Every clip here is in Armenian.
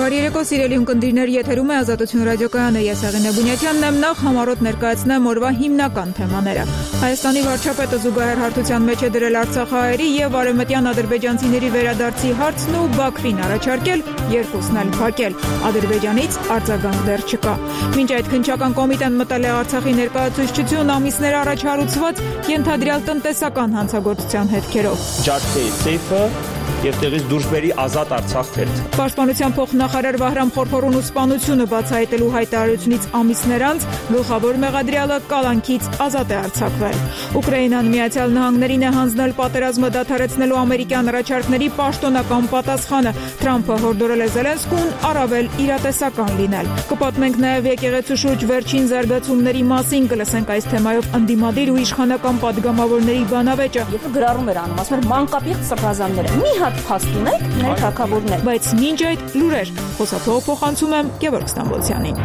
Բարի երեկո, սիրելի ունկնդիրներ, եթերում է Ազատություն ռադիոկայանը, ես Աղենե Բունյաթյանն եմ, նախ համառոտ ներկայացնեմ օրվա հիմնական թեմաները։ Հայաստանի վարչապետը զուգահեռ հարթության մեջ է դրել արցախահայերի եւ արևմտյան ադրբեջանցիների վերադարձի հարցն ու Բաքվին առաջարկել երկուսն էլ փակել։ Ադրբեջանից արձագանք դեռ չկա։ Մինչ այդ քննչական կոմիտեն մտել է Արցախի ներկայացուցչություն ամիսներ առաջ հարուցված ենթադրյալ տնտեսական հանցագործության հետքերով։ Ջարդեի սեյֆը եւ տեղից դուրս բերի ազատ Արցախ թերթը։ Պաշտպանության փոխնախարար Վահրամ Խորխորունու սպանությունը բացահայտելու հայտարարությունից ամիսներ անց գլխավոր մեղադրյալը կալանքից ազատ է արձակվել։ Ուկրաինան Միացյալ Նահանգներին է հանձնել պատերազմը դադարեցնելու ամերիկյան առաջարկների պաշտոնական պատասխանը։ Թրամփը հորդորել է Զելենսկուն առավել իրատեսական լինել։ Կպատմենք նաև եկեղեցու շուրջ վերջին զարգացումների մասին, կլսենք այս թեմայով ընդդիմադիր ու իշխանական падգամավորների բանավեճը։ Եթե գրառում էր անում, ասում էր մանկապիղծ սրբազանները։ Մի հատ փաստ ունեք, մեր թագավորներ։ Բայց մինչ այդ լուրեր, խոսափող փոխանցում եմ Գևորգ Ստամբոլցյանին։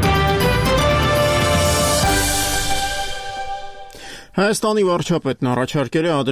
Հայաստանի վարչապետն առաջարկել է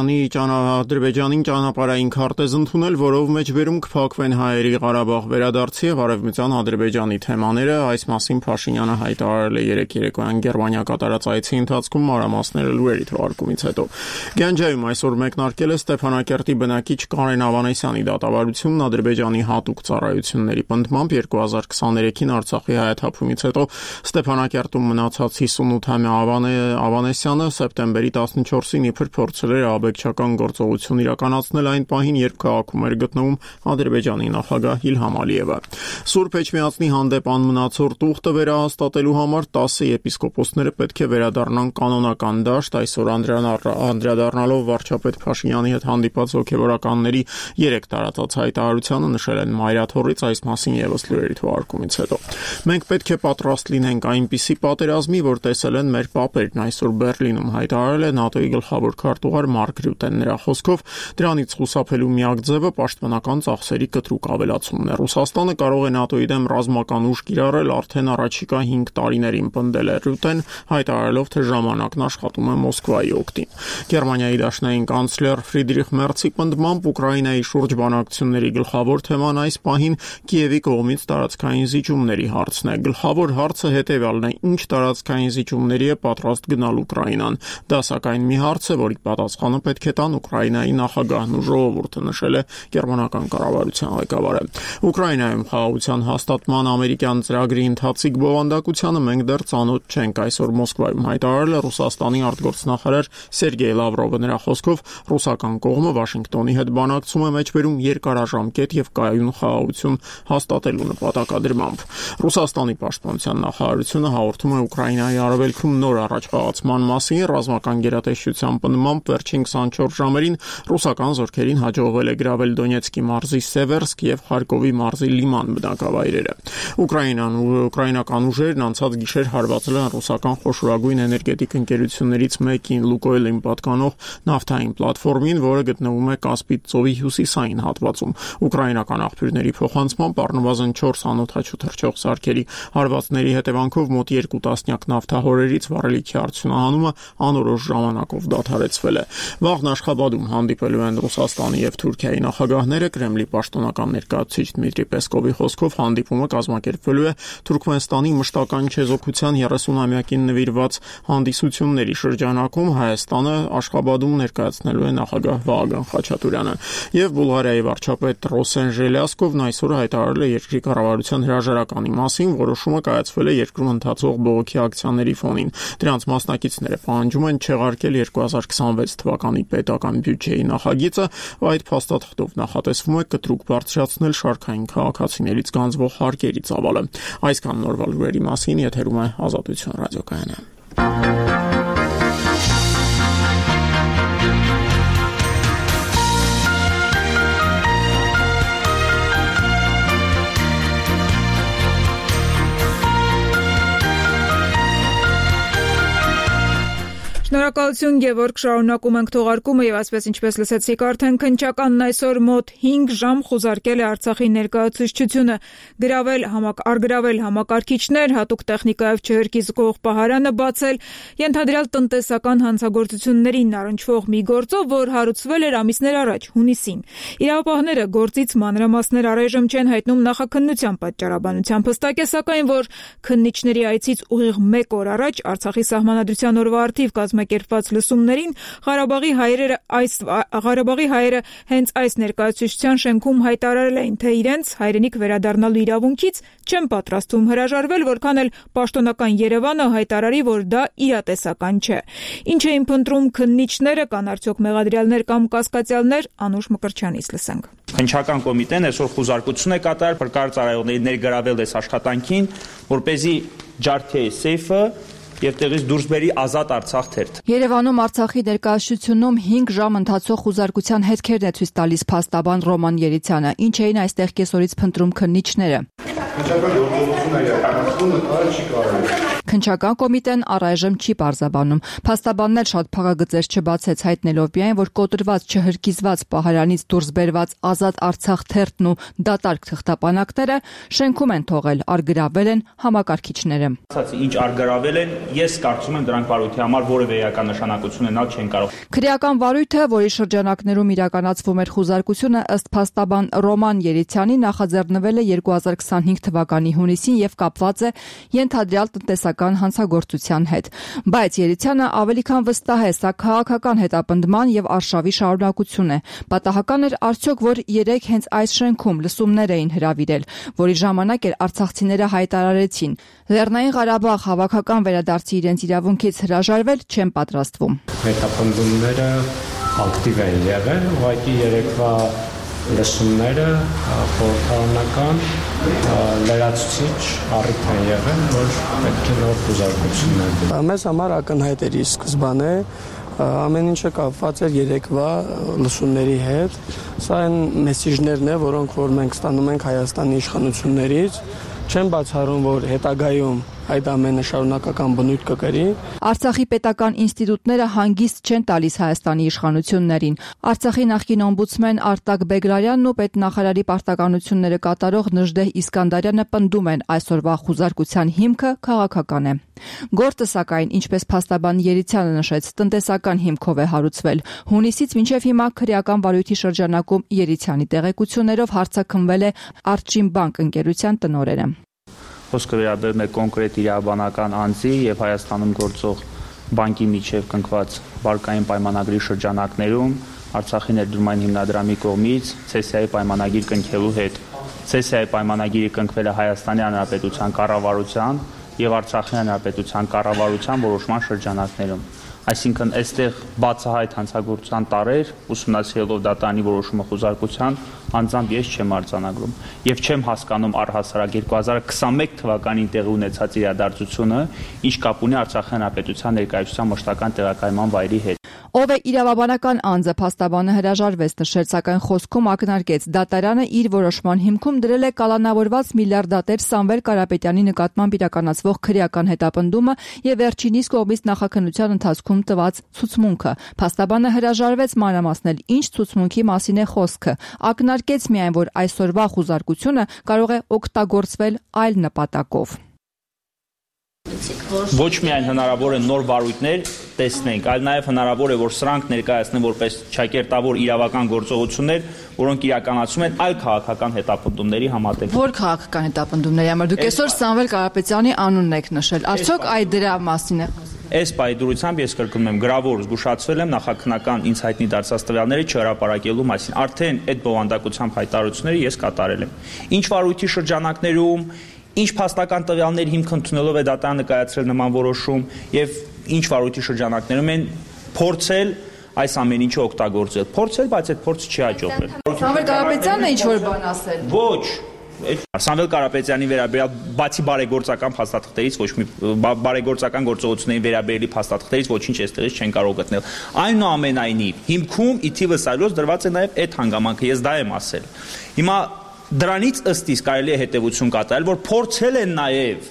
Ադրբեջանին ճանապարհային քարտեզ ընդունել, որով մեջբերում կփակվեն հայերի Ղարաբաղ վերադարձի եւ արևմտյան Ադրբեջանի թեմաները։ Այս մասին Փաշինյանը հայտարարել է երեկ երեկոյան Գերմանիա կատարած այցի ընթացքում մանրամասները լուրերի թողարկումից հետո։ Գանջայում այսօր մեկնարկել է Ստեփանակերտի բնակիչ Կարեն Ավանեսյանի դատավարությունն Ադրբեջանի հատուկ ծառայությունների պնդմամբ 2023-ին Արցախի հայաթափումից հետո Ստեփանակերտում մնացած 58-ամյա Ավանեսյանը սեպտեմբերի 14-ին իբր փորձել էր աբեկչական գործողություն իրականացնել այն պահին, երբ քաղաքում էր գտնվում Ադրբեջանի նախագահ Իլհամ Ալիևը։ Սուրբ Էջմիածնի հանդեպ անմնացորդ ուխտը վերահաստատելու համար 10 եպիսկոպոսները պետք է վերադառնան կանոնական դաշտ։ Այսօր անդրադառնալով վարչապետ Փաշինյանի հետ հանդիպած հոգևորականների 3 տարածած հայտարարությանը նշել են Մայրաթորից, այս մասին եւս լուրերի թողարկումից հետո։ Մենք պետք է պատրաստ լինենք այնպիսի պատերազմի, որ տեսել են մեր պապերն, այսօր Բերլինում հայտարարել է ՆԱՏՕ-ի գլխավոր քարտուղար Մարկ Ռյուտեն։ Նրա խոսքով դրանից խուսափելու միակ ձևը պաշտպանական ծախսերի կտրուկ ավելացումն է։ Ռուսաստանը կարող է ՆԱՏՕ-ի դեմ ռազմական ուժ կիրառել արդեն առաջիկա 5 տարիներին, պնդել է Ռյուտեն, հայտարարելով, թե ժամանակն աշխատում է Մոսկվայի օգտին։ Գերմանիայի դաշնային կանցլեր Ֆրիդրիխ Մերցի պնդմամբ Ուկրաինայի շուրջ բանակցությունների գլխավոր թեման այս պահին Կիևի կողմից տարածքային զիջումների հարցն է։ Գլխավոր հարցը հետևյալն է. ինչ տարածքային զիջումների է պատրաստ գնալ Ուկրաինան։ Դա սակայն մի հարց է, որի պատասխանը պետք է տան Ուկրաինայի նախագահն ու ժողովուրդը, նշել է գերմանական կառավարության ղեկավարը։ Ուկրաինայում խաղաղության հաստատման ամերիկյան ծրագրի ընթացիկ բովանդակությանը մենք դեռ ծանոթ չենք, այսօր Մոսկվայում հայտարարել է Ռուսաստանի արտգործնախարար Սերգեյ Լավրովը։ Նրա խոսքով ռուսական կողմը Վաշինգտոնի հետ բանակցում է մեջբերում երկարաժամկետ եւ կայուն խաղաղություն հաստատելու նպատակադրմամբ։ Ռուսաստանի պաշտպանության նախարարությունը հաղորդում է Ուկրաինայի արևելքում նոր առաջխաղացման մասին։ Ռազմական գերատեսչության պնդմամբ վերջին 24 ժամերին ռուսական զորքերին հաջողվել է գրավել Դոնեցկի մարզի Սևերսկ եւ Խարկովի մարզի Լիման բնակավայրերը։ Ուկրաինական ուժերն անցած գիշեր հարվածել են ռուսական խոշորագույն էներգետիկ ընկերություններից մեկին Լուկոյլին պատկանող նավթային պլատֆորմին, որը գտնվում է Կասպից ծովի հյուսիսային հատվածում։ Ուկրաինական աղբյուրների փոխանցմամբ առնվազն 4 անօդաչու թռչող սարքերի հարվածների հետևանքով մոտ 2 տասնյակ նավթահորերից վառելիքի արդյունահանումը անորոշ ժամանակով դադարեցվել է։ Վաղն Աշխաբադում հանդիպելու են Ռուսաստանի եւ Թուրքիայի նախագահները։ Կրեմլի պաշտոնական ներկայացուցիչ Դմիտրի Պեսկովի խոսքով հանդիպումը կազմակերպվելու է Թուրքմենստանի մշտական չեզոքության 30-ամյակին նվիրված հանդիսությունների շրջանակում։ Հայաստանը Աշխաբադում ներկայացնելու է նախագահ Վահագն Խաչատուրյանը։ Եվ Բուլղարիայի վարչապետ Ռոսեն Ժելյասկովն այսօր հայտարարել է երկրի կառավարության հրաժարականի մասին, որոշումը կայացվել է երկրում ընթացող բողոքի ակցիաների ֆոնին։ Դրանց մասնակիցները պահանջում են չեղարկել 2026 թվականի պետական բյուջեի նախագիծը, այդ փաստաթղթով նախատեսվում է կտրուկ բարձրացնել շարքային քաղաքացիներից գանձվող հարկերի ծավալը։ Այսքան նորվա լուրերի մասին, եթերում է Ազատություն ռադիոկայանը։ Շնորհակալություն Գևորգ, շարունակում ենք թողարկումը եւ այսպես ինչպես լսեցիք արդեն քննչականն այսօր մոտ 5 ժամ խուզարկել է Արցախի ներկայացուցչությունը, արգրավել համակարգիչներ, հատուկ տեխնիկայով չհրկի զգող պահարանը բացել, ենթադրյալ տնտեսական հանցագործություններին առնչվող մի գործով, որ հարուցվել էր ամիսներ առաջ, հունիսին։ Իրավապահները գործից մանրամասներ առայժմ չեն հայտնում նախաքննության պատճառաբանությամբ, հստակ է սակայն, որ քննիչների այցից ուղիղ 1 օր առաջ Արցախի սահմանադրության օրվա արդիվ կազմակերպված լսումներին Ղարաբաղի հայերը հենց այս ներկայացուցչության շենքում հայտարարել էին, թե իրենց հայրենիք վերադառնալու իրավունքից չեն պատրաստվում հրաժարվել, որքան էլ պաշտոնական Երևանը հայտարարի, որ դա իրատեսական չէ։ Ինչ էին փնտրում քննիչները, կան արդյոք մեղադրյալներ կամ կասկածյալներ, Անուշ Մկրտչյանից լսենք։ Քննչական կոմիտեն այսօր խուզարկություն է կատարել փրկարար ծառայողների ներգրավել այս աշխատանքին, որպեսզի ջարդի է սեյֆը եւ տեղից դուրս բերի ազատ Արցախ թերթ։ Երևանում Արցախի ներկայացությունում 5 ժամ ընթացող խուզարկության հետքերն է ցույց տալիս փաստաբան Ռոման Երիցյանը։ Ինչ էին այստեղ կեսօրից փնտրում քննիչները։ Քննչական կոմիտեն առայժմ չի պարզաբանում։ Փաստաբանն էլ շատ փակագծեր չբացեց, հայտնելով միայն, որ կոտրված չհրկիզված պահարանից դուրս բերված ազատ Արցախ թերթն ու դատարկ թղթապանակները շենքում են թողել, արգրավել են համակարգիչները։ Ինչ արգրավել են, ես կարծում եմ դրանք վարույթի համար որևէ էական նշանակություն ունենալ չեն կարող։ Քրեական վարույթը, որի շրջանակներում իրականացվում էր խուզարկությունը, ըստ փաստաբան Ռոման Երիցյանի նախաձեռնվել է 2025 թվականի հունիսին եւ կապված է ենթադրյալ տնտեսական հանցագործության հետ, բայց Երիցյանը ավելի քան վստահ է, սա քաղաքական հետապնդման եւ արշավի շարունակություն է։ Պատահական էր արդյոք, որ 3 հենց այս շենքում լսումներ էին հրավիրել, որի ժամանակ էլ արցախցիները հայտարարեցին. Լեռնային Ղարաբաղ հավաքական վերադարձի իրենց իրավունքից հրաժարվել չեն պատրաստվում։ Հետապնդումները ակտիվ են եղել, ուղղակի երեկվա լսումները խորհրդարանական լրացուցիչ առիթ են եղել, որ պետք է նոր խուզարկություններ։ Մեզ համար ակնհայտ էր սկզբանե ամեն ինչը կապված էր երեկվա լսումների հետ։ Սա այն մեսիջներն է, որոնք որ մենք ստանում ենք Հայաստանի իշխանություններից, չեն բացառում, որ հետագայում այդ ամենը շարունակական բնույթ կկրի։ Արցախի պետական ինստիտուտները հանգիստ չեն տալիս Հայաստանի իշխանություններին։ Արցախի նախկին օմբուդսմեն Արտակ Բեգրարյանն ու պետնախարարի պարտականությունները կատարող Նժդեհ Իսկանդարյանը պնդում են այսօրվա խուզարկության հիմքը քաղաքական է։ Գործը սակայն, ինչպես փաստաբան Երիցյանը նշեց, տնտեսական հիմքով է հարուցվել։ Հունիսից մինչև հիմա քրեական վարույթի շրջանակում Երիցյանի տեղեկություններով հարցաքննվել է Արչինբանկ ընկերության տնօրենը։ Խոսքը վերաբերում է կոնկրետ իրավաբանական անձի եւ Հայաստանում գործող բանկի միջև կնքված վարկային պայմանագրի շրջանակներում Արցախի ներդրումային հիմնադրամի կողմից ցեսիայի պայմանագիր կնքելու հետ։ Ցեսիայի պայմանագիրը կնքվել է Հայաստանի Հանրապետության կառավարության եւ Արցախի Հանրապետության կառավարության որոշման շրջանակներում։ Այսինքն այստեղ բացահայտ հանցագործության տարեր ուսումնասիրելով դատարանի որոշումը խուզարկության անձամբ ես չեմ արձանագրում եւ չեմ հասկանում առհասարակ 2021 թվականին տեղի ունեցած իրադարձությունը ինչ կապ ունի Արցախի Հանրապետության ներկայացության մշտական տեղակայման վայրի հետ։ Ով է իրավաբանական անձը, փաստաբանը հրաժարվեց նշել, սակայն խոսքում ակնարկեց դատարանը իր որոշման հիմքում դրել է կալանավորված միլիարդատեր Սամվել Կարապետյանի նկատմամբ իրականացվող քրեական հետապնդումը եւ վերջինիս կողմից նախաքննության ընթացքում տված ցուցմունքը։ Փաստաբանը հրաժարվեց մանրամասնել ինչ ցուցմունքի մասին է խոսքը, ակնարկեց միայն, որ այսօրվա խուզարկությունը կարող է օգտագործվել այլ նպատակով։ Ոչ միայն հնարավոր է նոր վարույթներ տեսնենք, այլ նաև հնարավոր է, որ սրանք ներկայացնեն որպես ճակերտավոր իրավական գործողություններ, որոնք իրականացում են այլ քաղաքական հետապնդումների համատեղ։ Որ քաղաքական հետապնդումների համար դուք այսօր Սամվել Կարապետյանի անունն եք նշել։ Արդյոք այդ դրա մասին է խոսքը։ Այս պայդրությամբ ես կրկնում եմ, գրավոր զգուշացվել եմ նախաքննական ինձ հայտնի դարձած տվյալների չհրապարակելու մասին։ Արդեն այդ բովանդակությամբ հայտարարությունները ես կատարել եմ։ Ինչ վարույթի շրջանակներում ինչ փաստական տվյալներ հիմք ընդունելով է դատարանը կայացրել նման որոշում եւ ինչ վարույթի շրջանակներում են փորձել այս ամեն ինչը օգտագործել։ Փորձել, բայց այդ փորձը չի հաջողվել։ Սամվել Կարապետյանն ինչ որ բան ասել։ Ոչ։ Սամվել Կարապետյանի վերաբերյալ բացի բարեգործական փաստաթղթերից ոչ մի բարեգործական գործողությունների վերաբերելի փաստաթղթերից ոչինչ այստեղից չեն կարող գտնել։ Այնուամենայնիվ հիմքում ի թիվս այլոց դրված է նաեւ այդ հանգամանքը, ես դա եմ ասել։ Հիմա դրանից ըստ իս կարելի է հետևություն կատարել, որ փորձել են նաև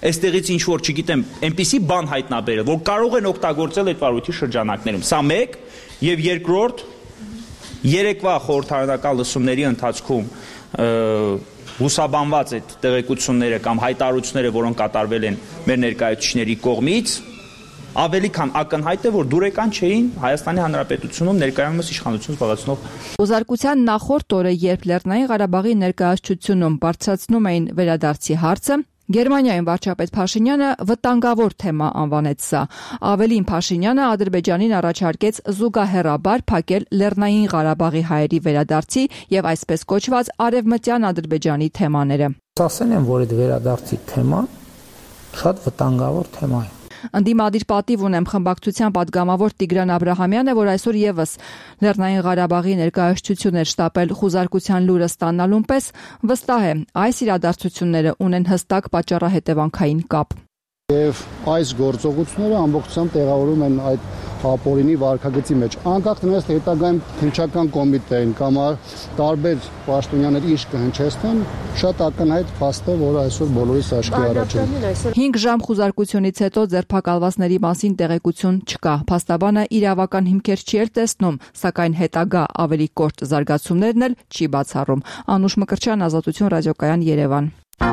այստեղից ինչ որ, չգիտեմ, այնպիսի բան հայտնաբերել, որ կարող են օգտագործել այդ վարույթի շրջանակներում։ Սա մեկ, եւ երկրորդ, երեկվա խորհրդարանական լսումների ընթացքում հուսաբանված այդ տեղեկությունները կամ հայտարարությունները, որոնք կատարվել են մեր ներկայացուցիչների կողմից, ավելի քան ակնհայտ է, որ դուրեկան չէին Հայաստանի Հանրապետությունում ներկայումս իշխանություն զբաղեցնող։ Ուզարկության նախորդ օրը, երբ Լեռնային Ղարաբաղի ներկայացությունում բարձրացնում էին վերադարձի հարցը, Գերմանիայում վարչապետ Փաշինյանը վտանգավոր թեմա անվանեց սա։ Ավելին, Փաշինյանը Ադրբեջանին առաջարկեց զուգահեռաբար փակել Լեռնային Ղարաբաղի հայերի վերադարձի եւ այսպես կոչված արևմտյան Ադրբեջանի թեմաները։ Ասեն եմ, որ այդ վերադարձի թեման շատ վտանգավոր թեմա է։ Ընդդիմադիր պատիվ ունեմ խմբակցության պատգամավոր Տիգրան Աբրահամյանը, որ այսօր եւս Լեռնային Ղարաբաղի ներկայացություն էր շտապել խուզարկության լուրը ստանալուն պես, վստահ է, այս իրադարձությունները ունեն հստակ պատճառահետևանքային կապ։ Եվ այս գործողությունները ամբողջությամբ տեղավորում են այդ ապօրինի վարքագծի մեջ։ Անկախ դրանից, թե հետագայում քննչական կոմիտեին կամ տարբեր պաշտոնյաներ ինչ կհնչեցնեն, շատ ակնհայտ փաստ է, որ այսօր բոլորիս աչքի առաջ է։ 5 ժամ խուզարկությունից հետո ձերբակալվածների մասին տեղեկություն չկա։ Փաստաբանը իրավական հիմքեր չի տեսնում, սակայն հետագա ավելի կոշտ զարգացումներն էլ չի բացառում։ Անուշ Մկրտչյան, Ազատություն ռադիոկայան, Երևան։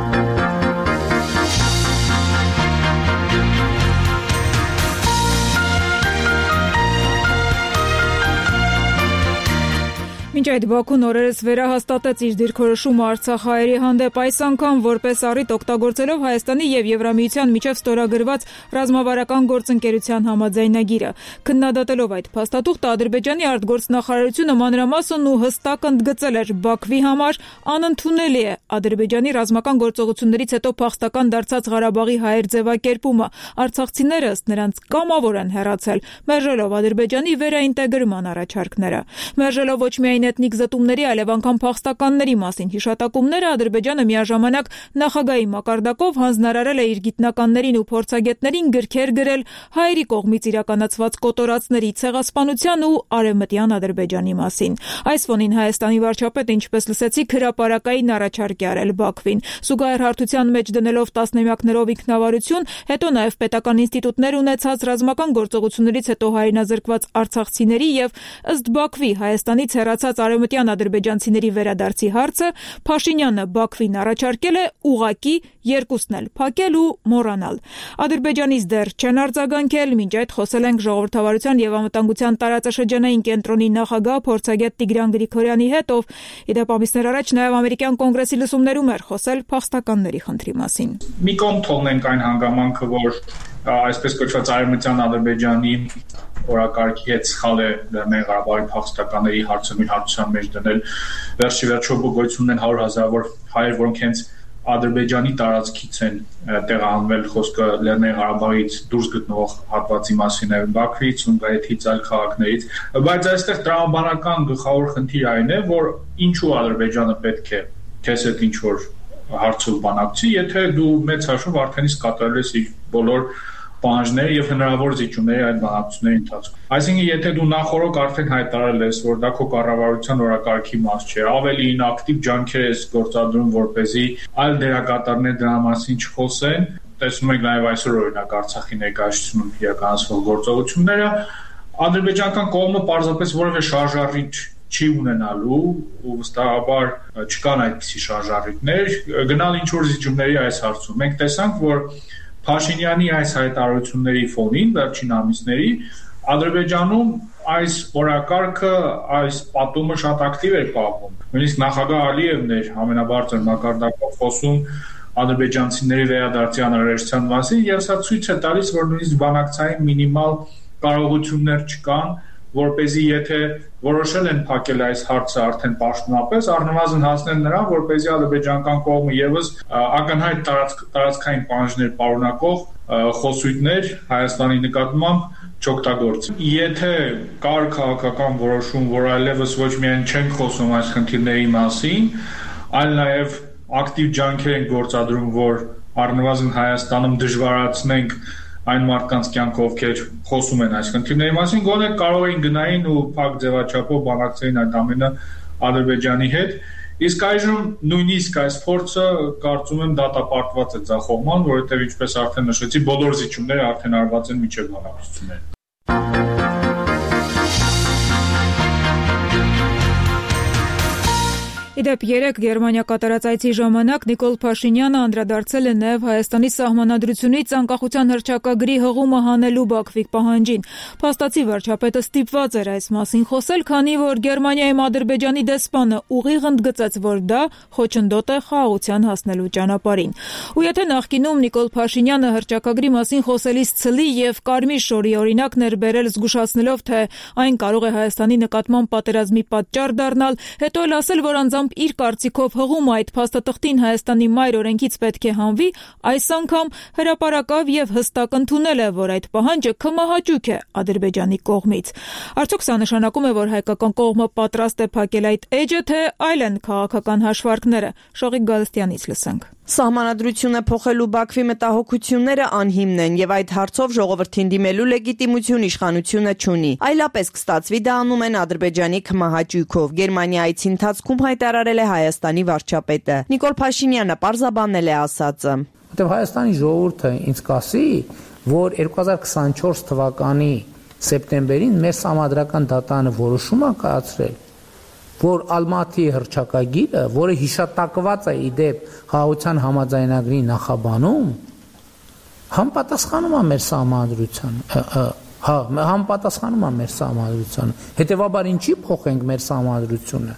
Մինչ այդ Բաքուն օրերս վերահաստատեց իր դիրքորոշումը արցախահայերի հանդեպ, այս անգամ որպես առիթ օգտագործելով Հայաստանի եւ Եվրամիության միջև ստորագրված ռազմավարական գործընկերության համաձայնագիրը։ Քննադատելով այդ փաստաթուղթը, Ադրբեջանի արտգործնախարարությունը մանրամասն ու հստակ ընդգծել էր Բաքվի համար անընդունելի է Ադրբեջանի ռազմական գործողություններից հետո փախստական դարձած Ղարաբաղի հայեր ձևակերպումը։ Արցախցիները ըստ նրանց կամավոր են հեռացել, մերժելով Ադրբեջանի վերաինտեգրման առաջարկները։ Մերժելով ոչ միայն էթնիկ զտումների, այլև անգամ փախստականների մասին հիշատակումները, Ադրբեջանը միաժամանակ նախագահի մակարդակով հանձնարարել է իր գիտնականներին ու փորձագետներին գրքեր գրել հայերի կողմից իրականացված կոտորածների, ցեղասպանության ու արևմտյան Ադրբեջանի մասին։ Այս ֆոնին Հայաստանի վարչապետը, ինչպես լսեցիք, հրապարակային առաջարկ է արել Բաքվին։ Զուգահեռ հարթության մեջ դնելով տասնամյակներով ինքնավարություն, հետո նաև պետական ինստիտուտներ ունեցած ռազմական գործողություններից հետո հայրենազրկված արցախցիների եւ ըստ Բաքվի Հայաստանից հեռացած արևմտյան ադրբեջանցիների վերադարձի հարցը Փաշինյանը Բաքվին առաջարկել է ուղղակի երկուսն էլ փակել ու մոռանալ։ Ադրբեջանից դեռ չեն արձագանքել, մինչ այդ խոսել ենք ժողովրդավարության եւ անվտանգության տարածաշրջանային կենտրոնի նախագահ փորձագետ Տիգրան Գրիգորյանի հետ, ով իդեպ ամիսներ առաջ նաեւ ամերիկյան կոնգրեսի լսումներում էր խոսել փախստականների խնդրի մասին։ Մի կողմ թողնենք այն հանգամանքը, որ այսպես կոչված արևմտյան Ադրբեջանի օրակարգի հետ սխալ է Լեռնային Ղարաբաղի փախստականների հարցը մի հարցության մեջ դնել։ Վերջի վերջո գոյություն են 100,000 հայեր, որոնք հենց Ադրբեջանի տարածքից են տեղահանվել, խոսքը Լեռնային Ղարաբաղից դուրս գտնվող հատվածի մասին է, Բաքվից, Սումգայիթից, այլ քաղաքներից, բայց այստեղ տրամաբանական գլխավոր խնդիրը այն է, որ ինչու Ադրբեջանը պետք է քեզ հետ ինչ որ հարցով բանակցի, եթե դու մեծ հաշվով արդեն իսկ կատարել ես իր բոլոր պահանջները եւ հնարավոր զիջումների այդ բանակցությունների ընթացքում։ Այսինքն, եթե դու նախորոք արդեն հայտարարել ես, որ դա քո կառավարության օրակարգի մաս չէ, ավելի ակտիվ ջանքեր ես գործադրում, որպեսզի այլ դերակատարներ դրա մասին չխոսեն, տեսնում եք նաեւ այսօր օրինակ Արցախի ներկայացությունում իրականացվող գործողությունները, ադրբեջանական կողմը պարզապես որևէ շարժառիթ չի ունենալու ու վստահաբար չկան այդպիսի շարժառիթներ գնալ ինչ որ զիջումների այս հարցում։ Մենք տեսանք, որ Փաշինյանի այս հայտարարությունների ֆոնին վերջին ամիսների Ադրբեջանում այս օրակարգը, այս պատումը շատ ակտիվ էր պահվում։ Նույնիսկ նախագահ Ալիևն էր ամենաբարձր մակարդակով խոսում ադրբեջանցիների վերադարձի անհրաժեշտության մասին եւ սա ցույց է տալիս, որ նույնիսկ բանակցային մինիմալ կարողություններ չկան, որպեսզի եթե որոշել են փակել այս հարցը արդեն պաշտոնապես, առնվազն հասնել նրան, որպեսզի ադրբեջանական կողմը եւս ակնհայտ տարածքային պահանջներ պարունակող խոսույթներ Հայաստանի նկատմամբ չօգտագործի։ Եթե կար քաղաքական որոշում, որ այլևս ոչ միայն չենք խոսում այս խնդիրների մասին, այլ նաեւ ակտիվ ջանքեր են գործադրում, որ առնվազն Հայաստանում դժվարացնենք այն մարդկանց կյանքը, ովքեր խոսում են այս խնդիրների մասին, գոնե կարող էին գնային ու փակ ձևաչափով բանակցային այդ ամենը Ադրբեջանի հետ Իսկ այժմ նույնիսկ այս փորձը կարծում եմ դատապարտված է ձախողման, որովհետև ինչպես արդեն նշեցի, բոլոր զիջումները արդեն արված են մինչև բանակցությունները։ Իդեպ 3 Գերմանիա կատարած այցի ժամանակ Նիկոլ Փաշինյանը անդրադարձել է նաև Հայաստանի սահմանադրությունից անկախության հռչակագրի հղումը հանելու Բաքվի պահանջին։ Փաստացի վարչապետը ստիպված էր այս մասին խոսել, քանի որ Գերմանիայում Ադրբեջանի դեսպանը ուղիղ ընդգծեց, որ դա խոչընդոտ է խաղաղության հասնելու ճանապարհին։ Ու եթե նախկինում Նիկոլ Փաշինյանը հռչակագրի մասին խոսելիս ցլի եւ կարմիր շորի օրինակներ բերել զգուշացնելով, թե այն կարող է Հայաստանի նկատմամբ պատերազմի պատճառ դառնալ, հետո էլ ասել, որ անձամբ իր կարծիքով հղումը այդ փաստաթղթին Հայաստանի մայր օրենքից պետք է հանվի, այս անգամ հրապարակավ եւ հստակ ընդունել է, որ այդ պահանջը կմահաճույք է Ադրբեջանի կողմից։ Արդյոք սա նշանակում է, որ հայկական կողմը պատրաստ է փակել այդ էջը, թե այլ են քաղաքական հաշվարկները։ Շողիկ Գալստյանից լսենք։ Սահմանադրությունը փոխելու Բաքվի մտահոգությունները անհիմն են եւ այդ հարցով ժողովրդին դիմելու լեգիտիմություն իշխանությունը չունի։ Այլապես կստացվի դա անում են Ադրբեջանի քմահաճույքով։ Գերմանիայից ընթացքում հայտարարել է Հայաստանի վարչապետը։ Նիկոլ Փաշինյանը պարզաբանել է ասածը։ Որտեղ Հայաստանի ժողովուրդը ինձ կասի, որ 2024 թվականի սեպտեմբերին մեր սահմանադրական դատարանը որոշում է կայացրել, որ Ալմատի հռչակագիրը, որը հիշատակված է իդեպ խաղաղության համաձայնագրի նախաբանում, համապատասխանում է մեր սահմանադրությանը, համապատասխանում է մեր սահմանադրությանը։ Հետևաբար ինչի փոխենք մեր սահմանադրությունը։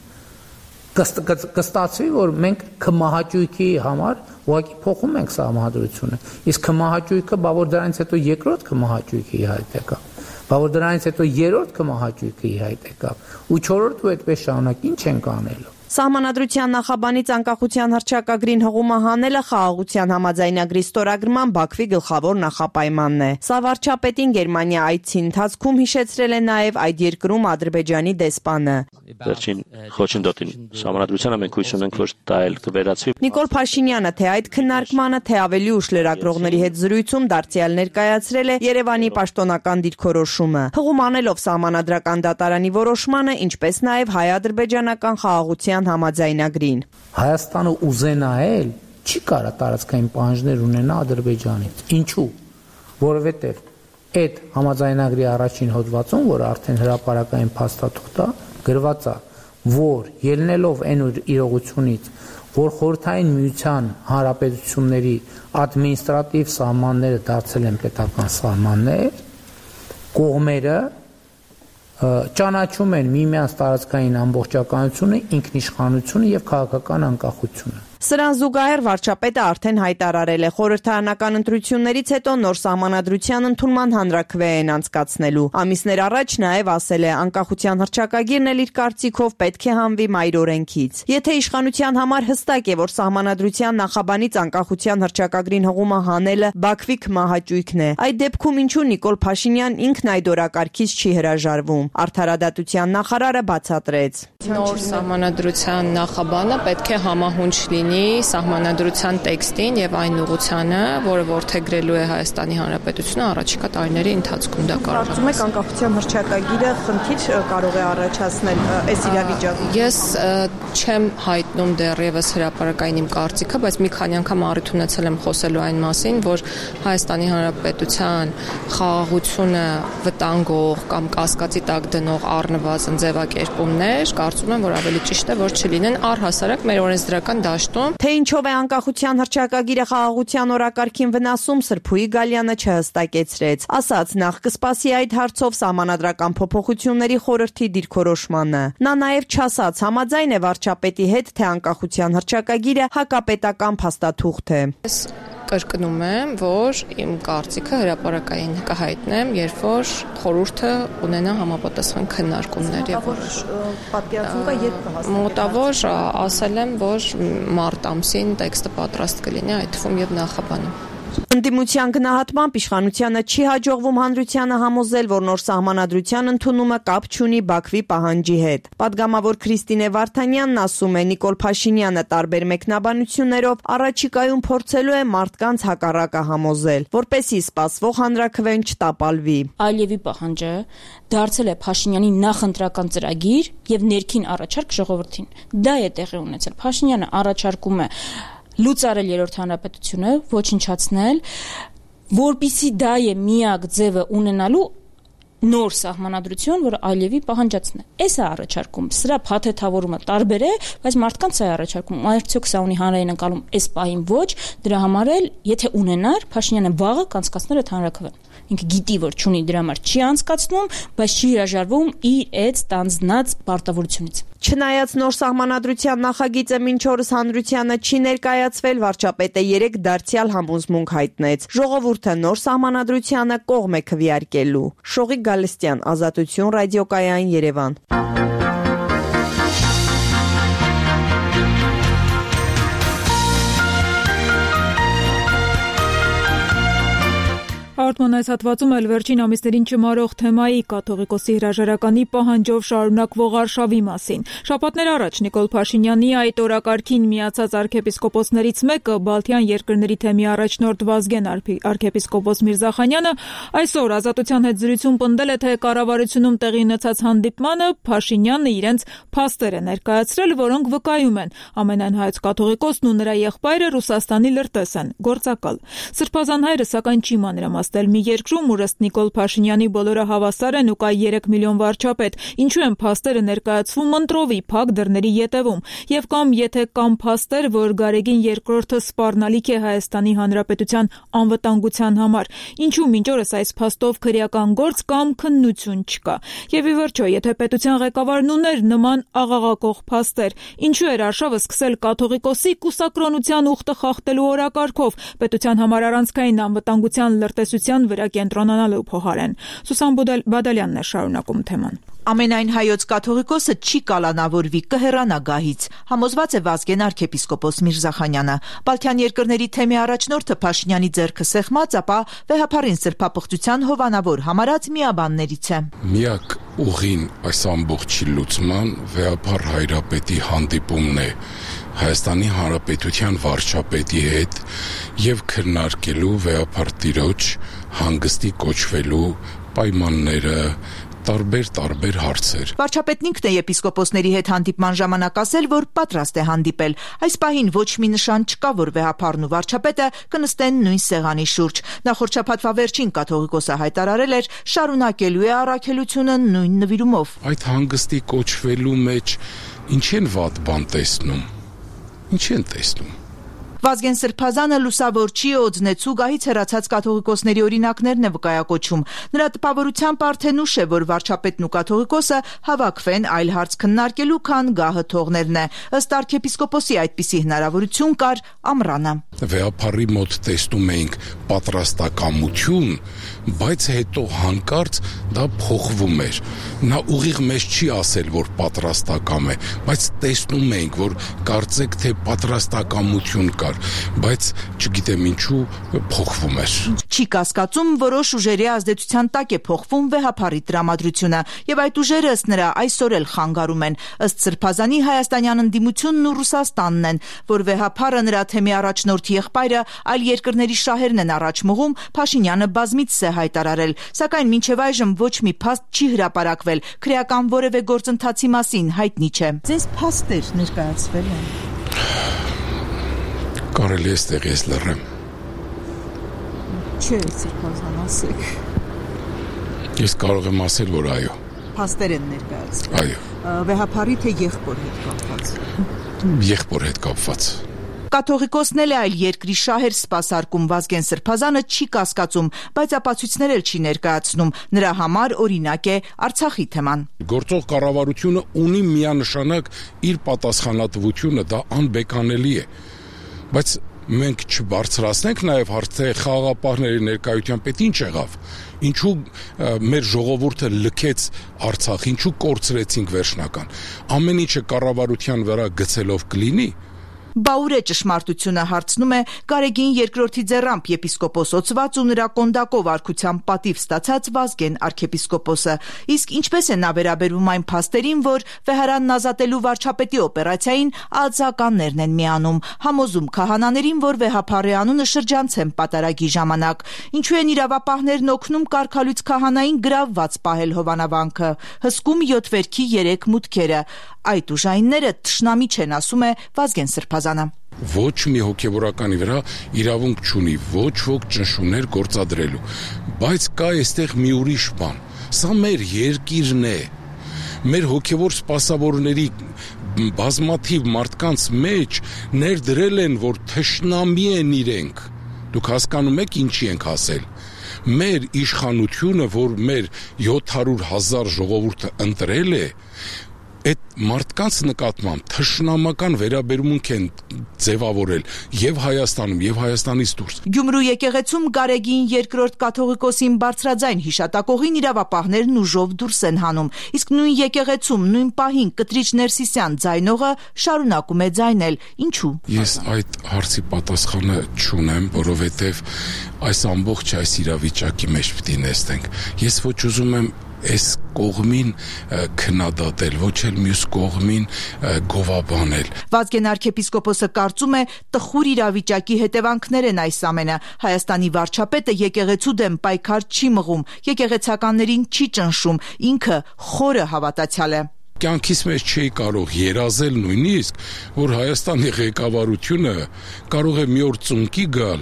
Կստացվի, որ մենք քմահաճույքի համար ուղղակի փոխում ենք սահմանադրությունը։ Իսկ քմահաճույքը, բա որ դրանից հետո երկրորդ քմահաճույքը ի հայտ եկավ։ Բա որ դրանից հետո երրորդ քմահաճույքը ի հայտ եկավ։ Ու չորրորդ ու այդպես շարունակ ինչ ենք անելու։ Սահմանադրության նախաբանից անկախության հռչակագրին հղումը հանելը խաղաղության համաձայնագրի ստորագրման Բաքվի գլխավոր նախապայմանն է։ Սա վարչապետին Գերմանիա այցի ընթացքում հիշեցրել է նաև այդ երկրում Ադրբեջանի դեսպանը։ Վերջին խոչընդոտին սահմանադրությանը մենք հույս ունենք, որ դա էլ կվերացվի։ Նիկոլ Փաշինյանը թե այդ քննարկմանը, թե ավելի ուշ լրագրողների հետ զրույցում դարձյալ ներկայացրել է Երևանի պաշտոնական դիրքորոշումը։ Հղում անելով սահմանադրական դատարանի որոշմանը, ինչպես նաև հայ-ադրբեջանական խաղաղության համաձայնագրին։ Հայաստանը ուզենայել չի կարա տարածքային պահանջներ ունենա Ադրբեջանից։ Ինչու՞։ Որովհետև այդ համաձայնագրի առաջին հոդվածում, որ արդեն հրապարակային փաստաթուղթ է, գրված է, որ ելնելով այն իրողությունից, որ Խորհրդային Միության հանրապետությունների ադմինիստրատիվ սահմանները դարձել են պետական սահմաններ, կողմերը ճանաչում են միմյանց տարածքային ամբողջականությունը, ինքնիշխանությունը եւ քաղաքական անկախությունը։ Սրան զուգահեռ վարչապետը արդեն հայտարարել է խորհրդարանական ընտրություններից հետո նոր սահմանադրության ընդունման հանրաքվե են անցկացնելու։ Ամիսներ առաջ նաև ասել է անկախության հռչակագիրն էլ իր կարծիքով պետք է հանվի մայր օրենքից։ Եթե իշխանության համար հստակ է, որ սահմանադրության նախաբանից անկախության հռչակագրին հղումը հանելը Բաքվի քմահաճույքն է, այդ դեպքում ինչու Նիկոլ Փաշինյան ինքն այդ օրակարգից չի հրաժարվում։ Արդարադատության նախարարը բացատրեց։ Նոր սահմանադրության նախաբանը պետք է համահունչ լինի սահմանադրության տեքստին եւ այն ուղղությանը, որը որդեգրելու է Հայաստանի Հանրապետությունը առաջիկա տարիների ընթացքում դա կարող է։ Կարծում եք անկախության հռչակագիրը խնդիր կարող է առաջացնել այս իրավիճակում։ Ես չեմ հայտնում դեռևս հրապարակային իմ կարծիքը, բայց մի քանի անգամ առիթ ունեցել եմ խոսելու այն մասին, որ Հայաստանի Հանրապետության խաղաղությունը վտանգող կամ կասկածի տակ դնող առնվազն ձևակերպումներ, կարծում եմ, որ ավելի ճիշտ է, որ չլինեն առհասարակ մեր օրենսդրական դաշտում։ Թե ինչով է անկախության հռչակագիրը խաղաղության օրակարգին վնասում, Սրփուի Գալյանը չհստակեցրեց։ Ասաց նախ կսպասի այդ հարցով սահմանադրական փոփոխությունների խորհրդի դիրքորոշմանը։ Նա նաև չասաց համաձայն է վարչապետի հետ, թե անկախության հռչակագիրը հակապետական փաստաթուղթ է։ Կրկնում եմ, որ իմ կարծիքը հրապարակային կհայտնեմ, երբ որ խորհուրդը ունենա համապատասխան քննարկումներ եւ որոշ պատկերացում կա երբ կհասնի։ Մոտավոր ասել եմ, որ մարտ ամսին տեքստը պատրաստ կլինի, այդ թվում եւ նախաբանը։ Ընդդիմության գնահատմամբ իշխանությանը չի հաջողվում հանրությանը համոզել, որ նոր սահմանադրության ընդունումը կապ չունի Բաքվի պահանջի հետ։ Պատգամավոր Քրիստինե Վարդանյանն ասում է, Նիկոլ Փաշինյանը տարբեր մեկնաբանություններով առաջիկայում փորձելու է մարդկանց հակառակը համոզել, որպեսզի սպասվող հանրաքվեն չտապալվի։ Ալիևի պահանջը դարձել է Փաշինյանի նախընտրական ծրագիր եւ ներքին առաջարկ ժողովրդին։ Դա է տեղի ունեցել։ Փաշինյանը առաջարկում է լուծարել երրորդ հանրապետությունը, ոչնչացնել, որպիսի դա է միակ ձևը ունենալու նոր սահմանադրություն, որը Ալիևի պահանջածն է։ Էս է առաջարկում, սրա փաթեթավորումը տարբեր է, բայց մարդկանց է առաջարկում։ Արդյոք սա ունի հանրային ընկալում, այս պահին ոչ, դրա համար էլ, եթե ունենար, Փաշինյանը վաղը կանցկացներ այդ հանրաքվեն։ Ինքը գիտի, որ չունի, դրա համար չի անցկացնում, բայց չի հրաժարվում իր այդ ստանձնած պարտավորությունից։ Չնայած նոր սահմանադրության նախագիծը մինչ օրս հանրությանը չի ներկայացվել, վարչապետը 3 դարձյալ համոզմունք հայտնեց։ Ժողովուրդը նոր սահմանադրությանը կողմ է քվեարկելու։ Շողիկ Գալստյան, Ազատություն, ռադիոկայան, Երևան։ Արտման այս հատվածում էլ վերջին ամիսներին չմարող թեմայի կաթողիկոսի հրաժարականի պահանջով շարունակվող արշավի մասին։ Շաբաթներ առաջ Նիկոլ Փաշինյանի այդ օրակարգին միացած arczepiskopոսներից մեկը Բալթյան երկրների թեմի առաջնորդ Վազգեն arczepiskopos Միրզախանյանը այսօր Ազատության հետ զրույցում պնդել է, թե կառավարությունում տեղի ունեցած հանդիպմանը Փաշինյանը իրենց փաստեր է ներկայացրել, որոնք վկայում են ամենայն հայոց կաթողիկոսն ու նրա եղբայրը Ռուսաստանի լրտես են, գործակալ։ Սրբազան հայրը սակայն չի մանրամասնել մի երկրում, ուր ըստ Նիկոլ Փաշինյանի բոլորը հավասար են ու կա 3 միլիոն վարչապետ, ինչու են փաստերը ներկայացվում ընտրովի փակ դռների ետևում, եւ կամ եթե կամ փաստեր, որ Գարեգին II-ը սպառնալիք է Հայաստանի Հանրապետության անվտանգության համար, ինչու մինչ օրս այս փաստով քրեական գործ կամ քննություն չկա։ Եվ ի վերջո, եթե պետության ղեկավարն ուներ նման աղաղակող փաստեր, ինչու էր արշավը սկսել կաթողիկոսի կուսակրոնության ուխտը խախտելու օրակարգով պետության համար առանցքային անվտանգության լրտեսության վրա կենտրոնանալու փոխարեն։ Սուսան Բադալյանն է շարունակում թեման։ Ամենայն հայոց կաթողիկոսը չի կալանավորվի, կհեռանա գահից, համոզված է Վազգեն arczepiskopos Միրզախանյանը։ Բալթյան երկրների թեմի առաջնորդը Փաշինյանի ձեռքը սեղմած, ապա վեհափառին սրբապղծության հովանավոր համարած միաբաններից է։ Միակ ուղին այս ամբողջի լուծման վեհափառ հայրապետի հանդիպումն է Հայաստանի Հանրապետության վարչապետի հետ եւ քննարկելու վեհափառ տիրոջ հանգստի կոչվելու պայմանները, տարբեր հարցեր։ Վարչապետն ինքն է եպիսկոպոսների հետ հանդիպման ժամանակ ասել, որ պատրաստ է հանդիպել։ Այս պահին ոչ մի նշան չկա, որ վեհափառն ու վարչապետը կնստեն նույն սեղանի շուրջ։ Նախորդ շաբաթվա վերջին կաթողիկոսը հայտարարել էր, շարունակելու է առաքելությունը նույն նվիրումով։ Այդ հանգստի կոչվելու մեջ ինչ են վատ բան տեսնում։ Ինչ են տեսնում։ Վազգեն Սրբազանը լուսավորչի օձնեցու գահից հեռացած կաթողիկոսների օրինակներն է վկայակոչում։ Նրա տպավորությամբ արդեն ուշ է, որ վարչապետն ու կաթողիկոսը հավաքվեն այլ հարց քննարկելու, քան գահը թողնելն է։ Ըստ arczepiskopos-ի այդպիսի հնարավորություն կար ամռանը։ Վեհափառի մոտ տեսնում էինք պատրաստակամություն, բայց հետո հանկարծ դա փոխվում էր։ Նա ուղիղ մեզ չի ասել, որ պատրաստակամ է, բայց տեսնում էինք, որ կարծեք թե պատրաստակամություն կար, բայց չգիտեմ ինչու փոխվում էր։ Չի կասկածում, որոշ ուժերի ազդեցության տակ է փոխվում վեհափառի տրամադրությունը, եւ այդ ուժերը ըստ նրա այսօր էլ խանգարում են։ Ըստ Սրբազանի հայաստանյան ընդդիմությունն ու Ռուսաստանն են, որ վեհափառը նրա թեմի առաջնորդ եղբայրը այլ երկրների շահերն են առաջ մղում, Փաշինյանը բազմիցս է հայտարարել, սակայն մինչև այժմ ոչ մի փաստ չի հրապարակվել, քրեական որևէ գործընթացի մասին հայտնի չէ։ Ձեզ փաստեր ներկայացվել են։ Կարելի է ստեղից լռեմ։ Չէ, Սրբազան, ասեք։ Ես կարող եմ ասել, որ այո։ Փաստեր են ներկայացվել։ Այո։ Վեհափառի թե եղբոր հետ կապված։ Եղբոր հետ կապված։ Կաթողիկոսն էլ է այլ երկրի շահեր սպասարկում, Վազգեն Սրբազանը չի կասկածում, բայց ապացույցներ էլ չի ներկայացնում։ Նրա համար օրինակ է Արցախի թեման։ Գործող կառավարությունը ունի միանշանակ իր պատասխանատվությունը, դա անբեկանելի է։ Բայց մենք չբարձրացնենք նաև հարցը խաղաղապահների ներկայությամբ այդ ինչ եղավ։ Ինչու մեր ժողովուրդը լքեց Արցախ, ինչու կորցրեցինք վերջնական։ Ամեն ինչը կառավարության վրա գցելով կլինի։ Բա ուր է ճշմարտությունը, հարցնում է Գարեգին երկրորդի ձեռամբ եպիսկոպոսոցված ու նրա կոնդակով արքության պատիվ ստացած Վազգեն arczepiskopos-ը։ Իսկ ինչպես է նա վերաբերվում այն փաստերին, որ վեհարանն ազատելու վարչապետի օպերացիային արձականներն են միանում, համոզում քահանաներին, որ վեհափառի անունը շրջանցեն պատարագի ժամանակ։ Ինչու են իրավապահներն օգնում կարգալույց քահանային գրավված պահել հովանավանքը, հսկում 7 վերքի 3 մուտքերը։ Այդ ուժայինները թշնամի չեն, ասում է Վազգեն Սրբազանը։ Ոչ մի հոգևորականի վրա իրավունք չունի ոչ ոք ճնշումներ գործադրելու, բայց կա այստեղ մի ուրիշ բան։ Սա մեր երկիրն է։ Մեր հոգևոր սպասավորների բազմաթիվ մարդկանց մեջ ներդրել են, որ թշնամի են իրենք։ Դուք հասկանում եք ինչի ենք հասել։ Մեր իշխանությունը, որ մեր 700,000 ժողովուրդը ընտրել է, այդ մարդկանց նկատմամբ թշնամական վերաբերմունք են ձևավորել եւ Հայաստանում եւ Հայաստանից դուրս։ Գյումրու եկեղեցում Գարեգին երկրորդ կաթողիկոսին բարձրաձայն հիշատակողին իրավապահներն ուժով դուրս են հանում, իսկ նույն եկեղեցում նույն պահին Կտրիչ Ներսիսյան ձայնողը շարունակում է ձայնել։ Ինչու։ Ես այդ հարցի պատասխանը չունեմ, որովհետեւ այս ամբողջ այս իրավիճակի մեջ պիտի նստենք։ Ես ոչ ուզում եմ այս կողմին քննադատել, ոչ էլ մյուս կողմին գովաբանել։ Վազգեն arczepiskopos-ը կարծում է տխուր իրավիճակի հետևանքներ են այս ամենը։ Հայաստանի վարչապետը եկեղեցու դեմ պայքար չի մղում, եկեղեցականներին չի ճնշում, ինքը խորը հավատացյալ է։ Կյանքիս մեջ չի կարող երազել նույնիսկ, որ Հայաստանի ղեկավարությունը կարող է մի օր ծունկի գալ,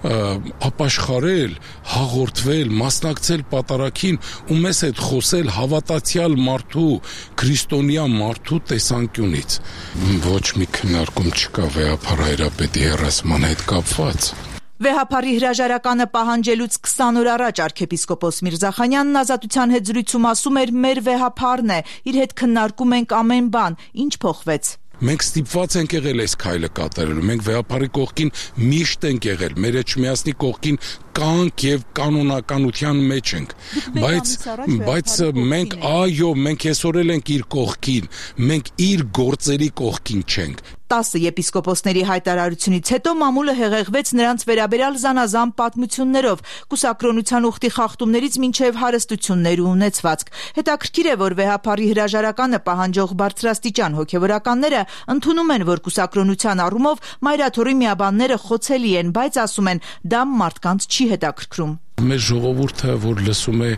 ապաշխարել, հաղորդվել, մասնակցել պատարագին ու մեզ հետ խոսել հավատացյալ մարդու, քրիստոնյա մարդու տեսանկյունից։ Ոչ մի քննարկում չկա վեհափառ հայրապետի հեռացման հետ կապված։ Վեհափառի հրաժարականը պահանջելուց 20 օր առաջ arczepiskopos Միրզախանյանն Ազատության հետ զրույցում ասում էր՝ մեր վեհափառն է, իր հետ քննարկում ենք ամեն բան, ինչ փոխվեց։ Մենք ստիպված ենք եղել այս քայլը կատարելու, մենք վեհափառի կողքին միշտ ենք եղել, մեր Էջմիածնի կողքին կանք եւ կանոնականության մեջ ենք, բայց մենք մենք այսօր էլ ենք իր կողքին, մենք իր գործերի կողքին չենք։ 10 եպիսկոպոսների հայտարարությունից հետո մամուլը հեղեղվեց նրանց վերաբերյալ զանազան պատմություններով, կուսակրոնության ուխտի խախտումներից մինչև հարստություններ ու ունեցվածք։ Հետաքրքիր է, որ վեհափառի հրաժարականը պահանջող բարձրաստիճան հոգևորականները ընդունում են, որ կուսակրոնության առումով մայրաթորի միաբանները խոցելի են, բայց ասում են, դա մարդկանց չի հետաքրքրում։ Մեր ժողովուրդը, որ լսում է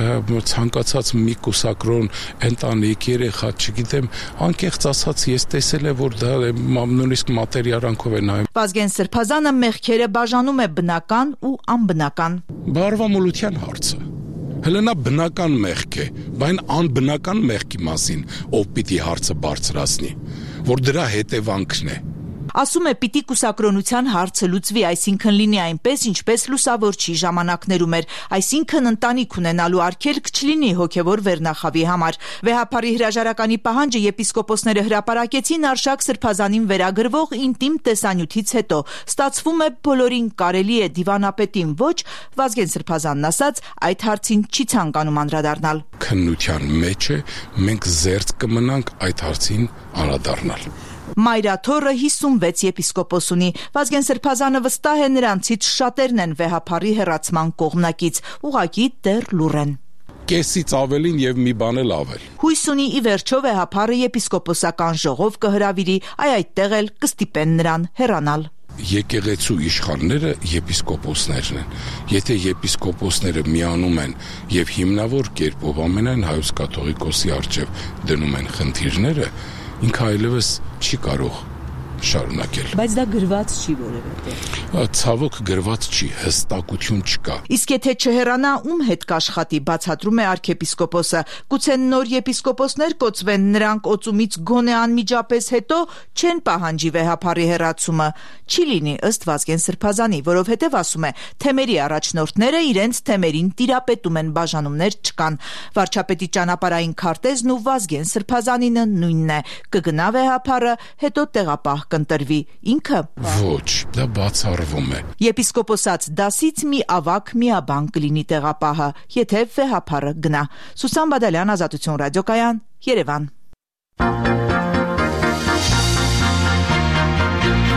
ցանկացած մի կուսակրոն ընտանիք, երեխա, չգիտեմ, անկեղծ ասած ես տեսել եմ, որ դա նույնիսկ մատերիարանքով է նայում։ Վազգեն Սրբազանը մեղքերը բաժանում է բնական ու անբնական։ Բարվամոլության հարցը։ Հələ նա բնական մեղք է, բայց անբնական մեղքի մասին ով պիտի հարցը բարձրացնի, որ դրա հետևանքն է։ Ասում է, պիտի կուսակրոնության հարցը լուծվի, այսինքն լինի այնպես, ինչպես լուսավորչի ժամանակներում էր, այսինքն ընտանիք ունենալու արգելք չլինի հոգևոր վերնախավի համար։ Վեհափառի հրաժարականի պահանջը եպիսկոպոսները հրապարակեցին Արշակ Սրբազանին վերագրվող ինտիմ տեսանյութից հետո։ Ստացվում է, բոլորին կարելի է, դիվանապետին ոչ, Վազգեն Սրբազանն ասաց, այդ հարցին չի ցանկանում անդրադառնալ։ Քննության մեջ է, մենք զերծ կմնանք այդ հարցին անդրադառնալ։ Մայրաթորը 56 եպիսկոպոս ունի։ Վազգեն Սրբազանը վստահ է, նրանցից շատերն են վեհափառի հեռացման կողմնակից, ուղղակի դեռ լուռ են։ Կեսից ավելին եւ մի բան էլ ավել։ Հույս ունի ի վերջո վեհափառը եպիսկոպոսական ժողով կհրավիրի, այդտեղ էլ կստիպեն նրան հեռանալ։ Եկեղեցու իշխանները եպիսկոպոսներն են։ Եթե եպիսկոպոսները միանում են եւ հիմնավոր կերպով ամենայն հայոց կաթողիկոսի առջև դնում են խնդիրները, ինքը այլևս չի կարող շարունակել։ Բայց դա գրված չի որևէ։ Ցավոք գրված չի, հստակություն չկա։ Իսկ եթե չհեռանա, ում հետ կաշխատի, բացատրում է arczepiskopos-ը։ Գուցե նոր եպիսկոպոսներ կոծվեն, նրանք օծումից գոնե անմիջապես հետո չեն պահանջի վեհափառի հեռացումը։ Չի լինի, ըստ Վազգեն Սրբազանի, որովհետև ասում է, թեմերի առաջնորդները իրենց թեմերին տիրապետում են, բաժանումներ չկան։ Վարչապետի ճանապարհային քարտեզն ու Վազգեն Սրբազանինը նույնն է։ Կգնա վեհափառը, հետո տեղապահ կընտրվի, ինքը ոչ, դա բացառվում է։ Եպիսկոպոսած դասից մի ավակ միաբան կլինի տեղապահը, եթե վեհափառը գնա։ Սուսան Բադալյան, Ազատություն ռադիոկայան, Երևան։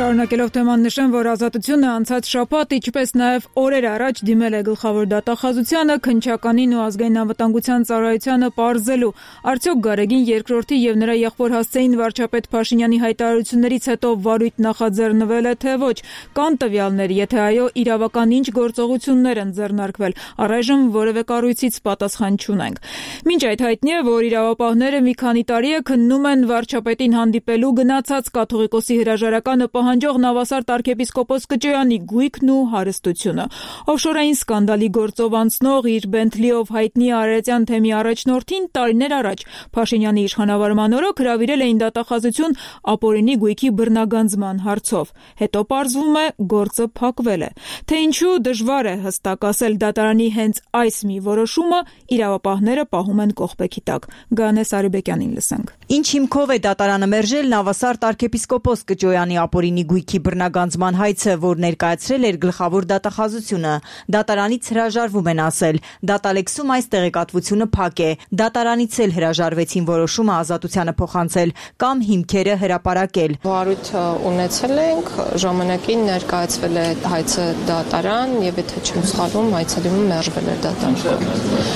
Շարունակելով թեման նշեմ, որ Ազատությունը անցած շաբաթ, ինչպես նաև օրեր առաջ դիմել է գլխավոր դատախազությանը քննչականին ու ազգային անվտանգության ծառայությանը պարզելու, արդյոք Գարեգին II եւ նրա եղբոր հասցեին վարչապետ Փաշինյանի հայտարարություններից հետո վարույթ նախաձեռնվել է թե ոչ, կան տվյալներ, եթե այո, իրավական ինչ գործողություններ են ձեռնարկվել, առայժմ որևէ կառույցից պատասխան չունենք։ Մինչ այդ հայտնի է, որ իրավապահները մի քանի տարի է քննում են վարչապետին հանդիպելու գնացած կաթողիկոսի հրաժարականը պահանջող Նավասարդ arczepiskopos Կճոյանի գույքն ու հարստությունը։ Օֆշորային սկանդալի գործով անցնող իր Bentley-ով հայտնի Արարատյան թեմի առաջնորդին տարիներ առաջ Փաշինյանի իշխանավարման օրոք հրավիրել էին դատախազություն ապօրինի գույքի բռնագանձման հարցով։ Հետո պարզվում է գործը փակվել է։ Թե ինչու դժվար է հստակ ասել, դատարանի հենց այս մի որոշումը իրավապահները պահում են կողպեքի տակ։ Գանե Սարիբեկյանին լսենք։ Ինչ հիմքով է դատարանը մերժել Նավասարդ arczepiskopos Կճոյանի ապօրինի գույքի բռնագանձման հայցը, որ ներկայացրել էր գլխավոր դատախազությունը, դատարանից հրաժարվում են ասել։ Դատալեքսում այս տեղեկատվությունը փակ է։ Դատարանից էլ հրաժարվեցին որոշումը ազատությանը փոխանցել կամ հիմքերը հրապարակել։ Վարույթ ունեցել ենք, ժամանակին ներկայացվել է հայցը դատարան եւ եթե չեմ սխալվում, այցելումը մերժվել է դատարան։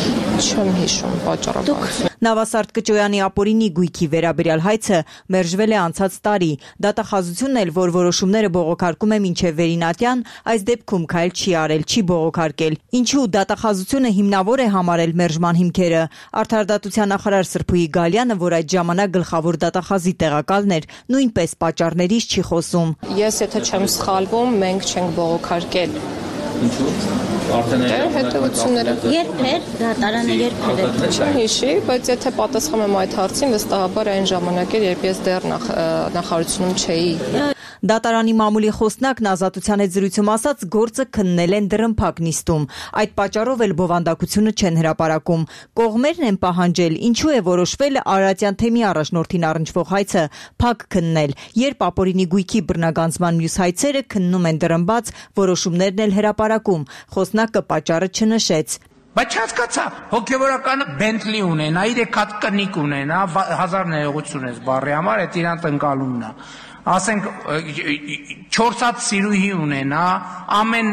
Չեմ հիշում պատճառաբանությունը։ Նավասարդ Կճոյանի ապօրինի գույքի վերաբերյալ հայցը մերժվել է անցած տարի։ Դատախազությունն էլ, որ որոշումները բողոքարկում է մինչև վերինատյան, այս դեպքում քայլ չի արել, չի բողոքարկել։ Ինչու դատախազությունը հիմնավոր է համարել մերժման հիմքերը։ Արդարադատության նախարար Սրփուհի Գալյանը, որ այդ ժամանակ գլխավոր դատախազի տեղակալն էր, նույնպես պատճառներից չի խոսում։ Ես եթե չեմ սխալվում, մենք չենք բողոքարկել։ Ինչու՞։ Արդեն հետևությունները երբ էր դատարանը երբ էր։ Չեմ հիշի, բայց եթե պատասխանում եմ այդ հարցին, վստահաբար այն ժամանակ էր, երբ ես դեռ նախարարությունում չէի։ Դատարանի մամուլի խոսնակն Ազատության հետ զրույցում ասաց, գործը քննել են դրմփակ նիստում։ Այդ պատճառով էլ բովանդակությունը չեն հրապարակում։ Կողմերն են պահանջել, ինչու է որոշվել Արարատյան թեմի առաջնորդին առնչվող հայցը փակ քննել, երբ ապօրինի գույքի բռնագանձման մյուս հայցերը քննում են դրմբաց, որոշումներն էլ հրապարակում։ Խոսնակը պատճառը չնշեց։ Բայց չհասկացա, հոգևորականը Bentley ունենա, 3 հատ կնիկ ունենա, 1000 ներողություն ես բառի համար, այդ իրան տնկալումն է։ Ասենք 4 հատ սիրուհի ունենա, ամեն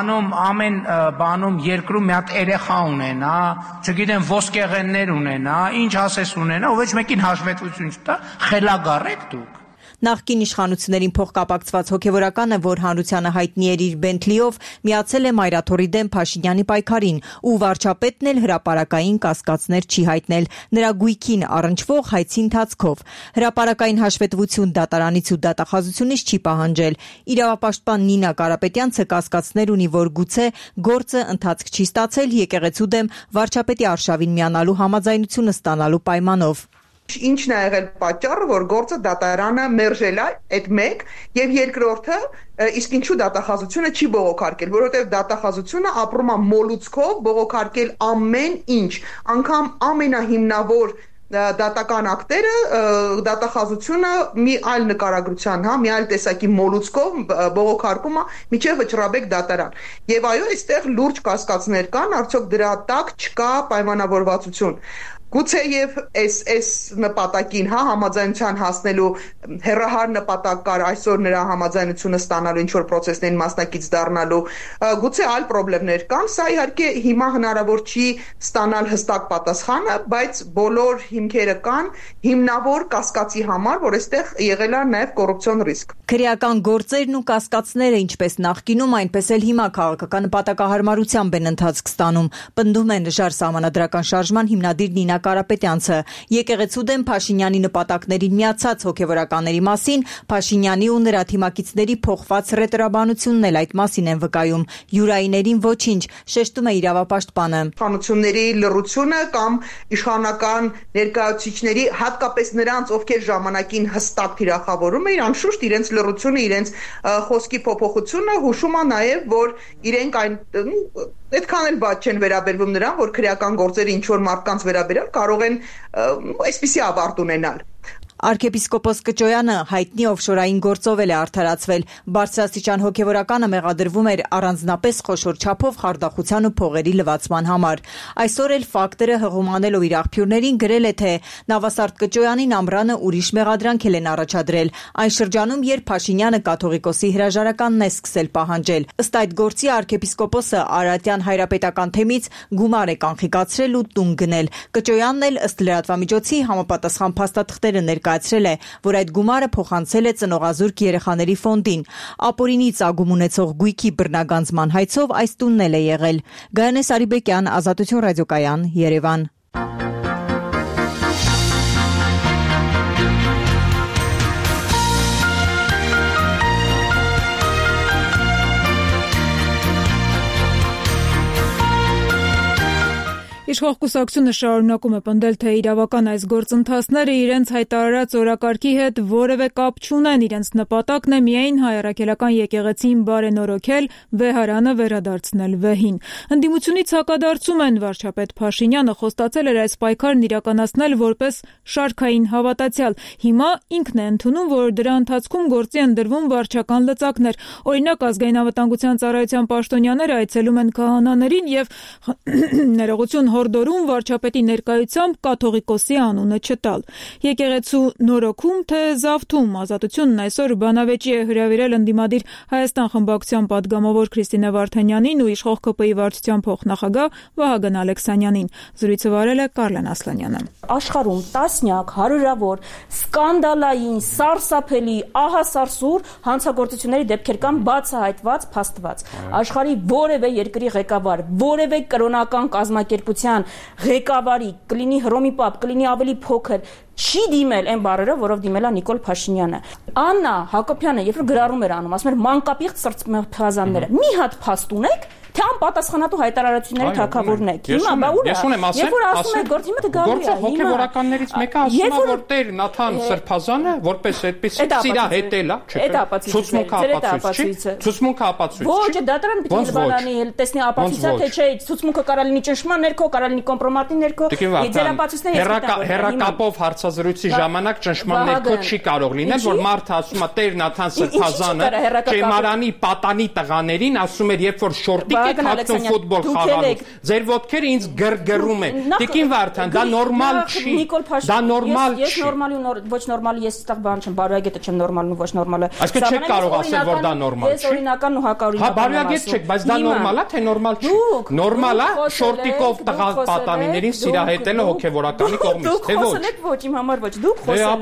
բանում երկրում մի հատ երեխա ունենա, չգիտեմ ոսկեղեններ ունենա, ինչ ասես ունենա, ով ոչ մեկին հաշվետվություն չտա, խելագար եք դուք։ Նախկին իշխանություններին փոխկապակցված հոգևորականը, որ հանրությանը հայտնի էր իր Bentley-ով, միացել է Մայրաթորի դեմ Փաշինյանի պայքարին, ու վարչապետն էլ հրապարակային կասկածներ չի հայտնել նրա գույքին առնչվող հայցի ընթացքով։ Հրապարակային հաշվետվություն դատարանից ու դատախազությունից չի պահանջել։ Իրավապաշտպան Նինա Կարապետյանցը կասկածներ ունի, որ գուցե գործը ընթացք չի ստացել եկեղեցու դեմ վարչապետի արշավին միանալու համաձայնությունը ստանալու պայմանով։ Ինչն է եղել պատճառը, որ գործը դատարանը մերժել է, այդ մեկ, եւ երկրորդը, իսկ ինչու դատախազությունը չի բողոքարկել, որովհետեւ դատախազությունը ապրում է մոլուցքով բողոքարկել ամեն ինչ, անգամ ամենահիմնավոր դատական ակտերը դատախազությունը մի այլ նկարագրության, մի այլ տեսակի մոլուցքով բողոքարկում է միջև վճռաբեկ դատարան։ Եվ այո, այստեղ լուրջ կասկածներ կան, արդյոք դրա տակ չկա պայմանավորվածություն։ Գուցե եւ այս նպատակին, համաձայնության հասնելու հերահար նպատակ կար այսօր նրա համաձայնությունը ստանալու ինչ որ process-ներին մասնակից դառնալու, գուցե այլ խնդիրներ կան, սա իհարկե հիմա հնարավոր չի ստանալ հստակ պատասխանը, բայց բոլոր հիմքերը կան հիմնավոր կասկածի համար, որ այստեղ եղել է նաեւ կոռուպցիոն ռիսկ։ Քրեական գործերն ու կասկածները, ինչպես նախկինում, այնպես էլ հիմա քաղաքական նպատակահարմարությամբ են ընթացք ստանում, պնդում են Ժար սահմանադրական շարժման հիմնադիր Նինա Կարապետյանցը։ Եկեղեցու դեմ Փաշինյանի նպատակներին միացած հոգևորականների մասին Փաշինյանի ու նրա թիմակիցների փոխված ռետորաբանությունն էլ այդ մասին են վկայում։ Յուրայիներին ոչինչ, շեշտում է իրավապաշտպանը։ Իշխանությունների լռությունը կամ իշխանական ներկայացուցիչների, հատկապես նրանց, ովքեր ժամանակին հստակ թիրախավորում էին, անշուշտ իրենց լռությունը, իրենց խոսքի փոփոխությունը հուշում է նաև, որ իրենք այդքան էլ բաց չեն վերաբերվում նրան, որ քրեական գործերը ինչ որ մարդկանց վերաբերյալ կարող են այսպիսի ավարտ ունենալ։ Արքեպիսկոպոս Կճոյանը հայտնի օֆշորային գործով է արդարացվել։ Բարձրաստիճան հոգևորականը մեղադրվում էր առանձնապես խոշոր չափով խարդախության ու փողերի լվացման համար։ Այսօր էլ ֆակտորը հղումանելով իր աղբյուրներին գրել է, թե Նավասարդ Կճոյանին ամռանը ուրիշ մեղադրանք են առաջադրել, այն շրջանում, երբ Փաշինյանը կաթողիկոսի հրաժարականն է սկսել պահանջել։ Ըստ այդ գործի արքեպիսկոպոսը Արարատյան հայրապետական թեմից գումար է կանխիկացրել ու տուն գնել։ Կճոյանն էլ ըստ լրատվամիջոցի համապատասխան փաստաթղթերը ներկայացրել է, որ այդ գումարը փոխանցել է ծնողազուրկ երեխաների ֆոնդին։ Ապօրինի ծագում ունեցող գույքի բռնագանձման հայցով այս տունն էլ է եղել։ Գայանե Սարիբեկյան, Ազատություն ռադիոկայան, Երևան։ Իշխող կուսակցությունը շարունակում է պնդել, թե իրավական այս գործընթացները իրենց հայտարարած օրակարգի հետ որևէ կապ չունեն, իրենց նպատակն է միայն հայ առաքելական եկեղեցին բարենորոգել, վեհարանը վերադարձնել վեհին։ Ընդդիմությունից հակադարձում են վարչապետ Փաշինյանը խոստացել էր այս պայքարն իրականացնել որպես շարքային հավատացյալ։ Հիմա ինքն է ընդունում, որ դրա ընթացքում գործի են դրվում վարչական լծակներ։ Օրինակ, ազգային անվտանգության ծառայության պաշտոնյաները այցելում են քահանաներին եւ ներողություն հորդորում վարչապետի ներկայությամբ կաթողիկոսի անունը չտալ։ Եկեղեցու նորոգում թե զավթում, Ազատությունն այսօր բանավեճի է հրավիրել ընդդիմադիր Հայաստան խմբակցության падգամավոր Քրիստինե Վարդանյանին ու իշխող ԿՊ-ի վարչության փոխնախագահ Վահագն Ալեքսանյանին։ Զրույցը վարել է Կարլեն Ասլանյանը։ Աշխարհում տասնյակ, հարյուրավոր, սկանդալային, սարսափելի, ահասարսուր հանցագործությունների դեպքեր կան բացահայտված, փաստված։ Աշխարհի որևէ երկրի ղեկավար, որևէ կրոնական կազմակերպության ղեկավարի կլինի Հռոմի պապ, կլինի ավելի փոքր, չի դիմել այն բառերը, որով դիմել է Նիկոլ Փաշինյանը։ Աննա Հակոբյանը, երբ որ գրառում էր անում, ասում էր մանկապիղծ սրծմփազանները։ Մի հատ փաստ ունեք, թե անպատասխանատու հայտարարությունների թագավորն եք։ Հիմա բա ուր է։ Երբ որ ասում եք գործի մոտ գալու է։ Գործող հոգևորականներից մեկը ասում է, որ Տեր Նաթան Սրբազանը որպես այդպեսի ծիրա հետել է, չէ՞։ Ցուցմունքը ապացույց։ Ոչ, դատարան պիտի լվանանի, տեսնի ապացույցը, թե չէ, ցուցմունքը կարա լինի ճնշման ներքո, կարա լինի կոմպրոմատի ներքո։ Ձեր ապացույցները հերակապով հարցազրույցի ժամանակ ճնշման ներքո չի կարող լինել, որ մարդը ասում է Տեր Նաթան Սրբազանը Ճեմարանի պատանի տղաներին ասում էր, երբ որ շորտիկ եք հացում ֆուտբոլ խաղալուց, ձեր ոտքերը ինձ գրգռում են։ Տիկին Վարդան, դա նորմալ չի։ Դա նորմալ չի։ Ես նորմալի ու ոչ նորմալի ես այդտեղ բան չեմ, բարոյագետը չեմ նորմալն ու ոչ նորմալը։ Այսինքն չեք կարող ասել, որ դա նորմալ չի։ Ես օրինական ու հակաօրինական։ Հա, բարոյագետ չեք, բայց դա նորմալ է, թե նորմալ չի։ Նորմալ է շորտիկով տղա պատանիներին սիրահետելը հոգևորականի կողմից, թե ոչ։ Ոչ, իմ համար ոչ, դուք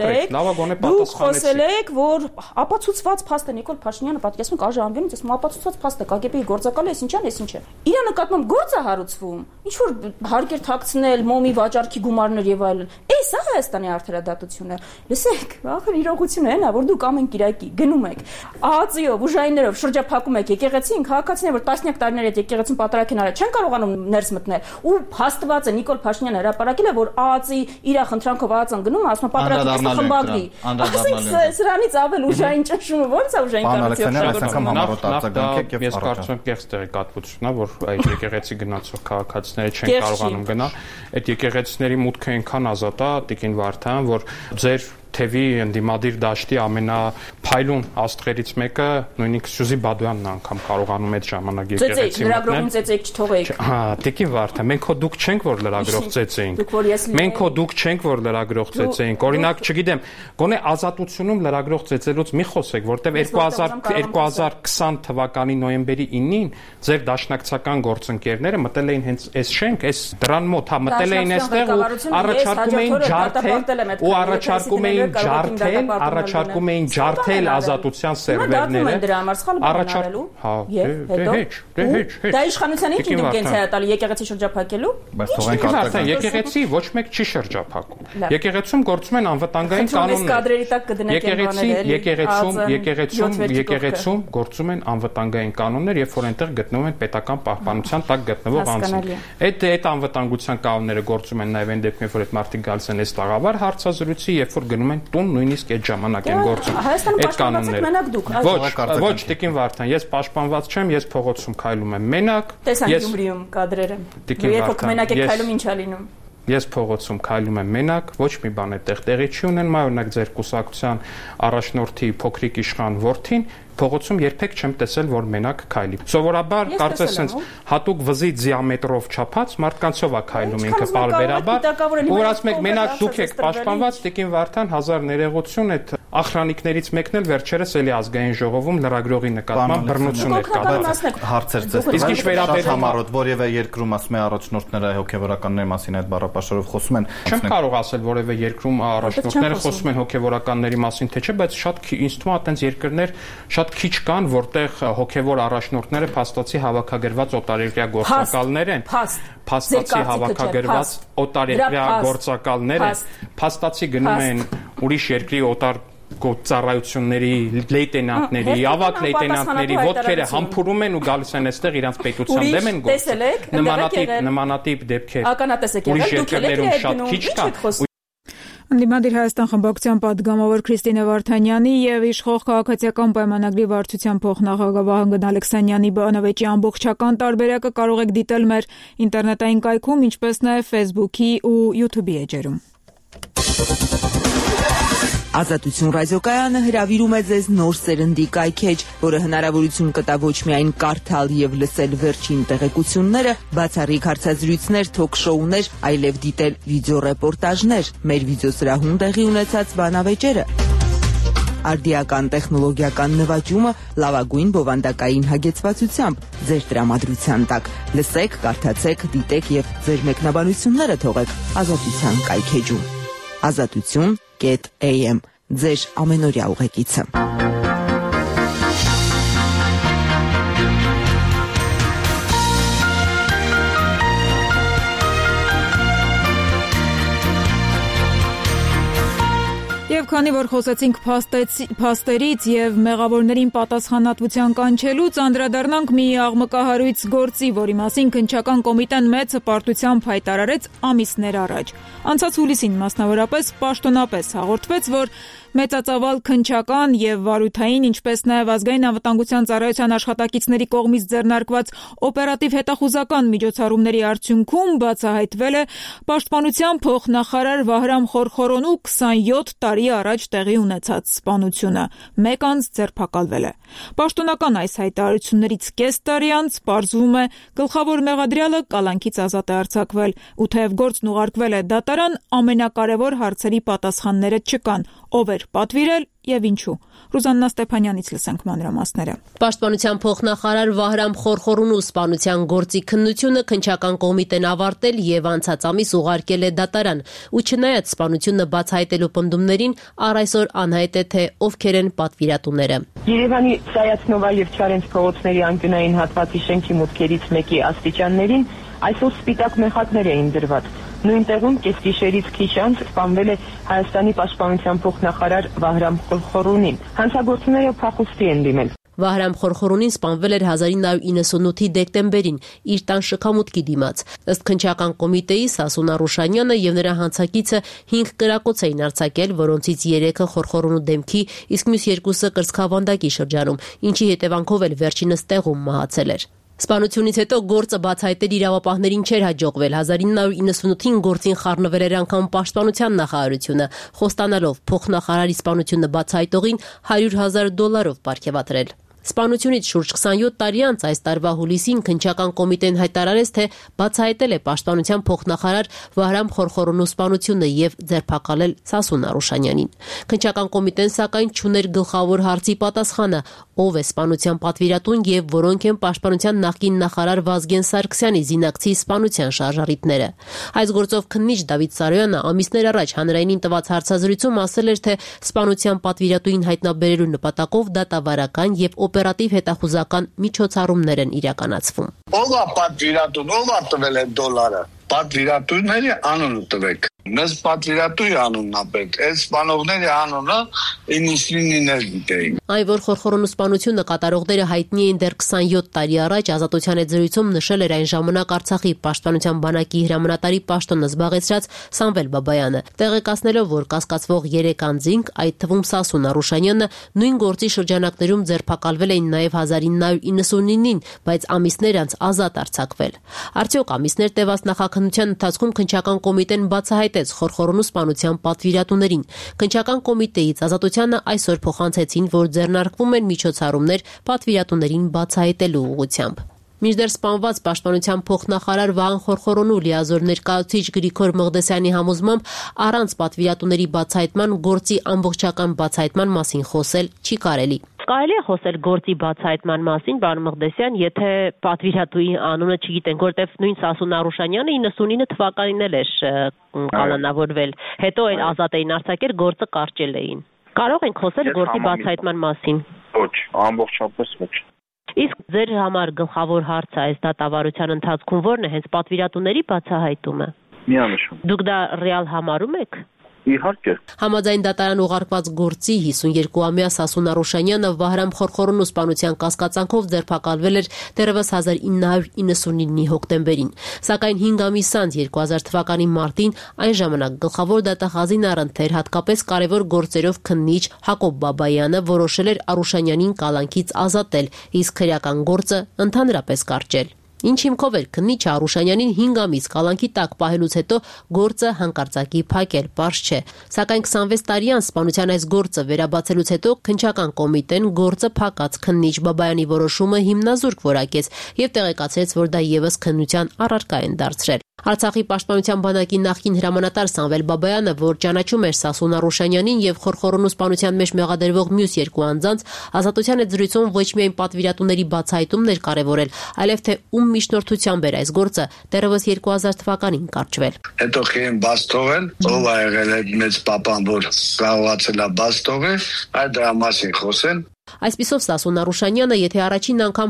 խոսել եք, որ ապացուցված փաստ է Նիկոլ Փաշինյանը պատկերացնում կաժանգենից, ասում ապացուցված փաստ է ԿԳԲ-ի գործակալը, այս ինչան, այս ինչ է։ Իրա նկատմամբ գործ է հարուցվում, ինչ որ հարկեր թաքցնել, մոմի վաճառքի գումարներ եւ այլն։ Էս է Հայաստանի արդարադատությունը։ Լսեք, ախր իրողությունը այն է, որ դուք ամեն Կիրակի գնում եք ԱԱԾ-ով, ուժայիններով շրջափակում եք եկեղեցին, քաղաքացիները, որ տասնյակ տարիներ այդ եկեղեցին պատարագին արել, չեն կարողանում ներս մտնել։ Ու փաստված է Նիկոլ Փաշինյանը հրապարակել է, որ ԱԱԾ-ի իր խնդրանքով ԱԱԾ-ն գնում, ասում է պատարագի խմբագրի։ Սրանից ավել ուժային ճնշումը ո՞նց է ուժային կառույցի։ Ես կարծում եմ կեղծ տեղեկատվությունն է, որ այդ եկեղեցի գնացող քաղաքացիները չեն կարողանում գնալ։ Այդ եկեղեցիների մուտքը այնքան ազատ է, Տիկին Վարդան, որ ձեր թևի ընդդիմադիր դաշտի ամենափայլուն աստղերից մեկը նույնիսկ Սյուզի Բադոյանն անգամ կարողանում այդ ժամանակ եկեղեցի մտնել։ Լրագրողին ծեծեք չթողեք։ Հա, Տիկին Վարդան, մենք հո դուք չենք որ լրագրող ծեծեինք։ Մենք հո դուք չենք որ լրագրող ծեծեինք։ Օրինակ, չգիտեմ, գոնե Ազատությունում լրագրող ծեծելուց մի խոսեք, որտեվ 2020 թվականի նոյեմբերի 9-ին ձեր դաշնակցական գործընկերները մտել էին հենց այս շենք, այս դրան մոտ, հա, մտել էին այստեղ ու առաջարկում էին ջարդել ու առաջարկում էին ջարդել Ազատության սերվերները։ Առաջարկում դա իշխանության ինչ ինդուկենցիա է տալի եկեղեցի շրջափակելու։ Բայց թողենք արդեն եկեղեցի ոչ մեկ չի շրջափակում։ Եկեղեցում գործում են անվտանգային կանոններ։ Եկեղեցում գործում են անվտանգային կանոններ, երբ որ այնտեղ գտնվում են պետական պահպանության տակ գտնվող անձինք։ Այդ անվտանգության կանոնները գործում են նաև այն դեպքում, երբ որ այդ մարդիկ գալիս են այս տաղավար հարցազրույցի, երբ որ գնում են տուն, նույնիսկ այդ ժամանակ են գործում։ Այդ կանոնները։ Ոչ, Տիկին Վարդան, ես պաշտպանված չեմ, ես փողոցում քայլում եմ մենակ։ Տեսանք Գյումրիում կադրերը։ Երբ մենակ եք քայլում, ինչ է լինում։ Ես փողոցում քայլում եմ մենակ, ոչ մի բան այդտեղ տեղի չի ունենում, օրինակ ձեր կուսակցության առաջնորդի փոքրիկ իշխան որդին փողոցում երբեք չեմ տեսել, որ մենակ քայլի։ Սովորաբար կարծես sense հատուկ վզի դիամետրով չափած մարդկանցով է քայլում ինքը պարբերաբար, որ ասում եք մենակ դուք եք պաշտպանված, Տիկին Վարդան 1000 ներողություն այդ ախրանիկներից մեկն էլ վերջերս էլի ազգային ժողովում լրագրողի նկատմամբ բռնություն էր կատարել։ Հարցեր ձեզ իսկ վերաբերում համառոտ որևէ երկրում ասում է առաջնորդները հոգեվորականների մասին այդ բառապաշարով խոսում են։ Չեմ կարող ասել որևէ երկրում առաջնորդները խոսում են հոգեվորականների մասին թե չէ, բայց շատ ինձ թվում է այտենց երկրներ շատ քիչ կան, որտեղ հոգեվոր առաջնորդները փաստացի հավաքագրված օտարերկրյա գործակալներ են։ Փաստացի հավաքագրված օտարերկրյա գործակալներ են, փաստացի գնում են ուրիշ երկրի օտար ծառայությունների լեյտենանտների, ավագ լեյտենանտների ոտքերը համբուրում են ու գալիս են այստեղ իրանց պետության դեմ են գործում։ Նմանատիպ դեպքեր ուրիշ երկրներում շատ քիչ կան։ Ընդդիմադիր Հայաստան խմբակցության պատգամավոր Քրիստինե Վարդանյանի եւ իշխող քաղաքացիական պայմանագրի վարչության փոխնախագահ Վահագն Ալեքսանյանի բանավեճի ամբողջական տարբերակը կարող եք դիտել մեր ինտերնետային կայքում, ինչպես նաեւ Facebook-ի ու YouTube-ի էջերում։ Ազատություն ռադիոկայանը հրավիրում է ձեզ նոր սերնդի կայքեջ, որը հնարավորություն կտա ոչ միայն կարդալ եւ լսել վերջին տեղեկությունները, բացառիկ հարցազրույցներ, թոք-շոուներ, այլև դիտել վիդեոռեպորտաժներ, մեր վիդեոսրահում տեղի ունեցած բանավեճերը։ Արդիական տեխնոլոգիական նվաճումը լավագույն բովանդակային հագեցվածությամբ ձեր տրամադրության տակ։ Լսեք, կարդացեք, դիտեք եւ ձեր մեկնաբանությունները թողեք Ազատության կայքեջում։ Ազատություն.am ձեր ամենօրյա ուղեկիցը։ Եվ քանի որ խոսեցինք փաստերից եւ մեղավորներին պատասխանատվության կանչելուց, անդրադառնանք մի աղմկահարույց գործի, որի մասին քննչական կոմիտեն մեծ հպարտությամբ հայտարարեց ամիսներ առաջ։ Անցած հուլիսին մասնավորապես պաշտոնապես հաղորդվեց, որ մեծածավալ քննչական եւ վարույթային, ինչպես նաեւ ազգային անվտանգության ծառայության աշխատակիցների կողմից ձեռնարկված օպերատիվ հետախուզական միջոցառումների արդյունքում բացահայտվել է պաշտպանության փոխնախարար Վահրամ Խորխորոնու 27 տարի առաջ տեղի ունեցած սպանությունը։ Մեկ անձ ձերբակալվել է։ Պաշտոնական այս հայտարարություններից կես տարի անց պարզվում է գլխավոր մեղադրյալը կալանքից ազատ է արձակվել, ու թեև գործն ուղարկվել է դատարան, ամենակարևոր հարցերի պատասխանները չկան՝ ով էր պատվիրել եւ ինչու։ Ռուզաննա Ստեփանյանից լսենք մանրամասները։ Պաշտպանության փոխնախարար Վահրամ Խորխորունու սպանության գործի քննությունը քննչական կոմիտեն ավարտել եւ անցած ամիս ուղարկել է դատարան, ու չնայած սպանությունը բացահայտելու պնդումներին, առ այսօր անհայտ է թե ովքեր են պատվիրատուները։ Երևանի Սայաթնովա եւ Չարենց փողոցների անկյունային հատվածի շենքի մուտքերից մեկի աստիճաններին այսօր սպիտակ մեխակներ էին դրված։ Նույն տեղում կեսգիշերից քիչ անց սպանվել է Հայաստանի պաշտպանության փոխնախարար Վահրամ Խորխորունին։ Հանցագործները փախուստի են դիմել։ Վահրամ Խորխորունին սպանվել էր 1998-ի դեկտեմբերին իր տան շքամուտքի դիմաց։ Ըստ քննչական կոմիտեի Սասուն Արուշանյանը եւ նրա հանցակիցը 5 կրակոց էին արձակել, որոնցից 3-ը Խորխորունու դեմքի, իսկ մյուս 2-ը կրծքավանդակի շրջանում, ինչի հետևանքով էլ վերջինս տեղում մահացել էր։ Սպանությունից հետո գործը բացահայտել իրավապահներին չէր հաջողվել։ 1998-ին գործին խառնվել էր անգամ պաշտպանության նախարարությունը, խոստանալով փոխնախարարի սպանությունը բացահայտողին $100,000 պարգևատրել։ Սպանությունից շուրջ 27 տարի անց այս տարվա հուլիսին քննչական կոմիտեն հայտարարեց, թե բացահայտել է պաշտպանության փոխնախարար Վահրամ Խորխորոնու սպանությունը եւ ձերբակալել Սասուն Արուշանյանին։ Քննչական կոմիտեն սակայն չուներ գլխավոր հարցի պատասխանը՝ ով է սպանության պատվիրատուն եւ որոնք են պաշտպանության նախկին նախարար Վազգեն Սարգսյանի զինակցի սպանության շարժառիթները։ Այս գործով քննիչ Դավիթ Սարոյանը ամիսներ առաջ հանրայինին տված հարցազրույցում ասել էր, թե սպանության պատվիրատուին հայտնաբերելու նպատակով դատավարական եւ օպերատիվ հետախուզական միջոցառումներ են իրականացվում։ Ով է պատվիրատուն, ով է տվել է դոլարը։ Պատվիրատուների անունը տվեք։ Մեզ պատվիրատուի անունն է պետք, այս սպանողների անունը 99-ներ գիտեին։ Այն, որ խորխորոնու սպանությունը կատարողները հայտնի էին դեռ 27 տարի առաջ, Ազատության հետ զրույցում նշել էր այն ժամանակ Արցախի պաշտպանության բանակի հրամանատարի պաշտոնը զբաղեցրած Սամվել Բաբայանը, տեղեկացնելով, որ կասկածվող 3 անձինք, այդ թվում Սասուն Արուշանյանը, նույն գործի շրջանակներում ձերբակալվել էին նաև 1999-ին, բայց ամիսներ անց ազատ արձակվել։ Արդյոք ամիսներ տևած նախաքննության ընթացքում քննչական կոմիտեն բացահայտեց խորխորոնու սպանության պատվիրատուներին։ Քննչական կոմիտեից Ազատությանը այսօր փոխանցեցին, որ ձեռնարկվում են միջոցառումներ պատվիրատուներին բացահայտելու ուղղությամբ։ Մինչդեռ սպանված պաշտպանության փոխնախարար Վահան Խորխորոնու լիազոր ներկայացուցիչ Գրիգոր Մղդեսյանի համոզմամբ առանց պատվիրատուների բացահայտման գործի ամբողջական բացահայտման մասին խոսել չի կարելի։ Կարելի է խոսել գործի բացահայտման մասին, պարոն Մղդեսյան, եթե պատվիրատուի անունը չգիտենք, որտեվ նույն Սասուն Արուշանյանը 99 թվականին էլ էր կալանավորվել, հետո այն ազատ էին արձակել, գործը կարճել էին։ Կարող ենք խոսել գործի բացահայտման մասին։ Ոչ, ամբողջապես ոչ։ Իսկ ձեր համար գլխավոր հարցը այս դատավարության ընթացքում ո՞րն է, հենց պատվիրատուների բացահայտումը։ Միանշան։ Դուք դա ռեալ համարում եք։ Իհարկե։ Համաձայն դատարան ուղարկված գործի 52-ամյա Սասուն Արուշանյանը Վահրամ Խորխորոնու սպանության կասկածանքով ձերբակալվել էր դեռևս 1999-ի հոկտեմբերին։ Սակայն 5 ամիս անց 2000 թվականի մարտին այն ժամանակ գլխավոր դատախազին առընթեր հատկապես կարևոր գործերով քննիչ Հակոբ Բաբայանը որոշել էր Արուշանյանին կալանքից ազատել, իսկ քրեական գործը ընդհանրապես կարճել։ Ինչ հիմքով էր քննիչը Արուշանյանին 5 ամիս կալանքի տակ պահելուց հետո գործը հանկարծակի փակել, պարզ չէ։ Սակայն 26 տարի անց սպանության այս գործը վերաբացելուց հետո քննչական կոմիտեն գործը փակած քննիչ Բաբայանի որոշումը հիմնազուրկ որակեց եւ տեղեկացրեց, որ դա եւս քննության առարկա են դարձրել։ Արցախի պաշտպանության բանակի նախկին հրամանատար Սամվել Բաբայանը, որ ճանաչում էր Սասուն Արուշանյանին եւ Խորխորոնու սպանության մեջ մեղադրվող մյուս 2 անձանց, Ազատության հետ զրույցում ոչ միայն պատվիրատուների բացահայտումն էր կարևորել, այլև թե ում միջնորդությամբ էր այս գործը դեռևս 2000 թվականին կարճվել։ Հետո խեն բաց թողել, ով ա եղել այդ մեծ պապան, որ կարողացել է բաց թողել, այդ դրա մասին խոսեն։ Այսպիսով Սասուն Արուշանյանը, եթե առաջին անգամ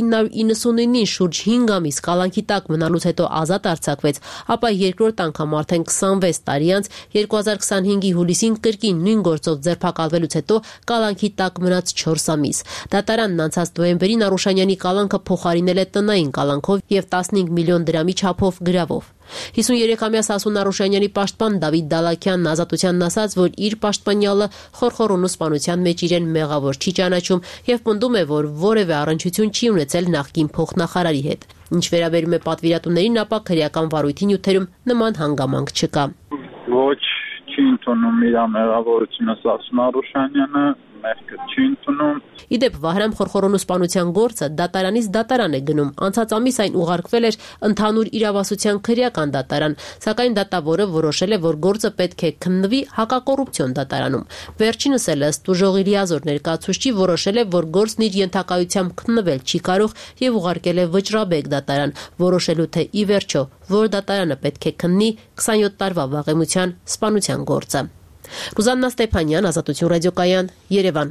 1999-ին շուրջ 5 ամիս կալանքի տակ մնալուց հետո ազատ արձակվեց, ապա երկրորդ անգամ արդեն 26 տարի անց 2025-ի հուլիսին կրկին նույն գործով ձերբակալվելուց հետո կալանքի տակ մնաց 4 ամիս։ Դատարանն անցած նոյեմբերին Արուշանյանի կալանքը փոխարինել է տնային կալանքով եւ 15 միլիոն դրամի չափով գրավով։ 53-ամյա Սասուն Արուշանյանի պաշտպան Դավիթ Դալաքյանն Ազատությանն ասաց, որ իր պաշտպանյալը Խորխորոնու սպանության մեջ իրեն մեղավոր չի ճանաչում եւ պնդում է, որ որևէ առնչություն չի ունեցել նախկին փոխնախարարի հետ։ Ինչ վերաբերում է պատվիրատուներին, ապա քրեական վարույթի նյութերում նման հանգամանք չկա։ Ոչ, չի ընդունում իր մեղավորությունը Սասուն Արուշանյանը, մեղքը չի ընդունում։ Իդեպ Վահրամ Խորխորոնու սպանության գործը դատարանից դատարան է գնում։ Անցած ամիս այն ուղարկվել էր ընդհանուր իրավասության քրեական դատարան, սակայն դատավորը որոշել է, որ գործը պետք է քննվի հակակոռուպցիոն դատարանում։ Վերջինս էլ ըստ ուժողի լիազոր ներկայացուցչի որոշել է, որ գործն իր ենթակայությամբ քննվել չի կարող եւ ուղարկել է Վճռաբեկ դատարան, որոշելու թե ի վերջո որ դատարանը պետք է քննի 27 տարվա վաղեմության սպանության գործը։ Ռուզաննա Ստեփանյան, Ազատություն ռադիոկայան, Երևան։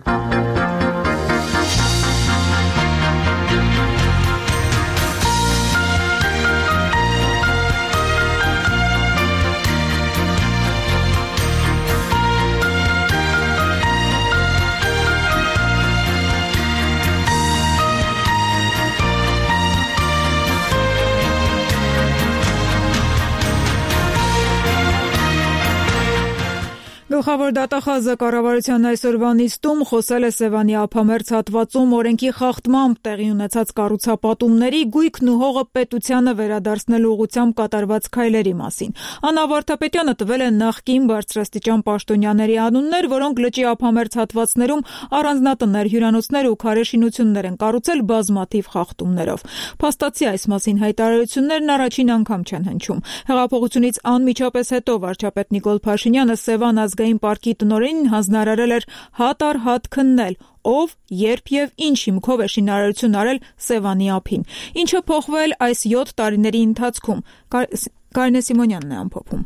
Գլխավոր դատախազը կառավարության այսօրվա նիստում խոսել է Սևանի ափամերձ հատվածում օրենքի խախտմամբ տեղի ունեցած կառուցապատումների, գույքն ու հողը պետությանը վերադարձնելու ուղղությամբ կատարված քայլերի մասին։ Աննա Վարդապետյանը տվել է նախկին բարձրաստիճան պաշտոնյաների անուններ, որոնք լճի ափամերձ հատվածներում առանձնատներ, հյուրանոցներ ու քարե շինություններ են կառուցել բազմաթիվ խախտումներով։ Փաստացի այս մասին հայտարարություններն առաջին անգամ չեն հնչում։ Հեղափոխությունից անմիջապես հետո վարչապետ Նիկոլ Փաշինյանը Սևան ազգային պարկի տնօրենին հանձնարարել էր հատ առ հատ քննել, ով, երբ եւ ինչ հիմքով է շինարարություն արել Սևանի ափին։ Ինչը փոխվել այս 7 տարիների ընթացքում։ Կարինե Սիմոնյանն է ամփոփում։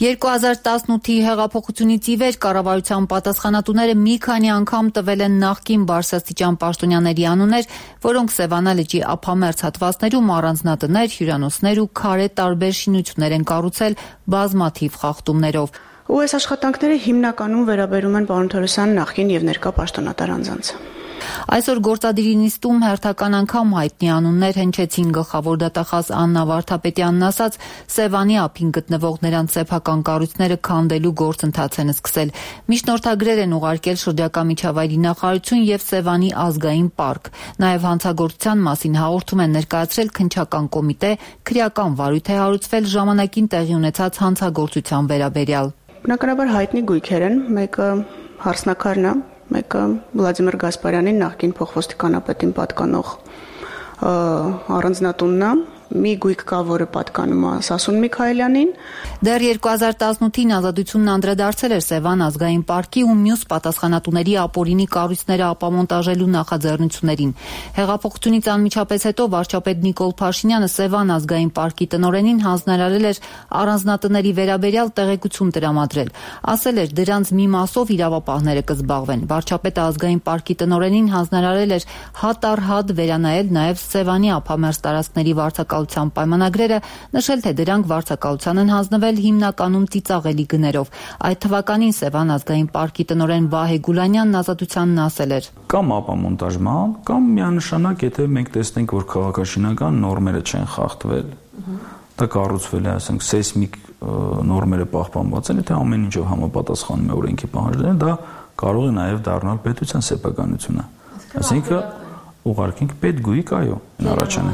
2018-ի հեղափոխությունից ի վեր կառավարության պատասխանատուները մի քանի անգամ տվել են նախկին բարձրաստիճան պաշտոնյաների անուններ, որոնք Սևանա լճի ափամերձ հատվածներում առանձնատներ, հյուրանոցներ ու քարե տարբեր շինություններ են կառուցել բազմաթիվ խախտումներով։ Ու այս աշխատանքները հիմնականում վերաբերում են պարոն Թորոսյանի նախկին եւ ներկա պաշտոնատար անձանց։ Այսօր գործադիրի նիստում հերթական անգամ հայտնի անուններ հնչեցին գլխավոր դատախազ Աննա Վարդապետյանն ասաց, Սևանի ափին գտնվող նրանց սեփական կառույցները քանդելու գործընթաց են սկսել։ Միջնորդագրեր են ուղարկել շրջակա միջավայրի նախարարություն եւ Սևանի ազգային պարկ։ Նաեւ հանցագործության մասին հաղորդում են ներկայացրել քննչական կոմիտե, քրեական վարույթ է հարուցվել ժամանակին տեղի ունեցած հանցագործության վերաբերյալ։ Բնականաբար հայտնի գույքեր են, մեկը Հարսնակարն է, մեկը Վլադիմիր Գասպարյանին նախկին փոխոստիկանապետին պատկանող առանձնատունն է, մի գույք կա, որը պատկանում է Սասուն Միքայելյանին։ Դեռ 2018-ին Ազատությունն անդրադարձել էր Սևան ազգային պարկի ու մյուս պատասխանատուների ապօրինի կառույցները ապամոնտաժելու նախաձեռնություններին։ Հեղափոխությունից անմիջապես հետո վարչապետ Նիկոլ Փաշինյանը Սևան ազգային պարկի տնօրենին հանձնարարել էր առանձնատների վերաբերյալ տեղեկություն տրամադրել։ Ասել էր, դրանց մի մասով իրավապահները կզբաղվեն։ Վարչապետը ազգային պարկի տնօրենին հանձնարարել էր հատ առ հատ վերանայել նաև Սևանի ափամերձ տարածքների վարձակալության պայմանագրերը, նշել, թե դրանք վարձակալության են հանձնվել հիմնականում ծիծաղելի գներով։ Այդ թվականին Սևան ազգային պարկի տնօրեն Վահե Գուլանյանն Ազատությանն ասել էր. Կամ ապամոնտաժման, կամ միանշանակ, եթե մենք տեսնենք, որ քաղաքաշինական նորմերը չեն խախտվել, դա կառուցվել է, ասենք, սեյսմիկ նորմերը պահպանված են, եթե ամեն ինչով համապատասխանում է օրենքի պահանջներին, դա կարող է նաև դառնալ պետության սեփականությունը։ Այսինքն ուղարկենք պետգույք, այո, առաջանը։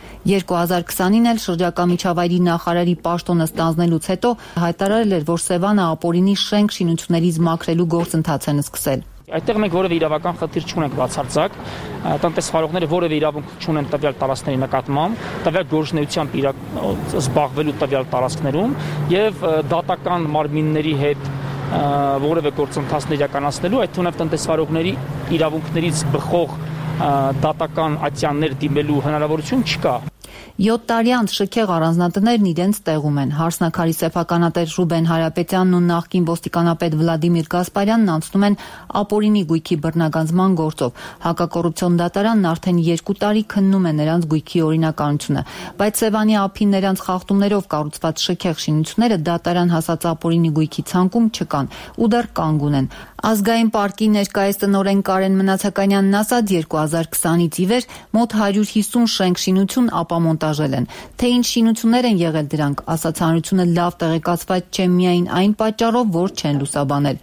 2020-ին էլ շրջակա միջավայրի նախարարի պաշտոնը ստանձնելուց հետո հայտարարել էր, որ Սևանը ապօրինի շենք շինություններից մաքրելու գործընթաց են սկսել։ Այդտեղ մենք որևէ իրավական խնդիր չունենք բացարձակ, տնտեսվարողները որևէ իրավունք չունեն տվյալ տարածքների նկատմամբ, տվյալ գործունեությամբ զբաղվելու տվյալ տարածքներում եւ դատական մարմինների հետ որևէ գործընթացներ իրականացնելու, այդ թվում տնտեսվարողների իրավունքներից բխող դատական ատյաններ դիմելու հնարավորություն չկա։ 7 տարի անց շքեղ առանձնատներն իրենց տեղում են։ Հարսնակարի սեփականատեր Ռուբեն Հարապետյանն ու նախկին ոստիկանապետ Վլադիմիր Գասպարյանն անցնում են ապօրինի գույքի բռնագանձման գործով։ Հակակոռուպցիոն դատարանն արդեն 2 տարի քննում է նրանց գույքի օրինականությունը, բայց Սևանի ափին նրանց խախտումներով կառուցված շքեղ շինությունները դատարան հասած ապօրինի գույքի ցանկում չկան ու դեռ կանգուն են։ Ազգային պարկի ներկայիս տնօրեն Կարեն Մնացականյանն ասաց, 2020-ից ի վեր մոտ 150 շենք շինություն ապամոնտաժել են։ Թե ինչ շինություններ են եղել դրանք, ասաց հանրությունը լավ տեղեկացված չէ միայն այն պատճառով, որ չեն լուսաբանել։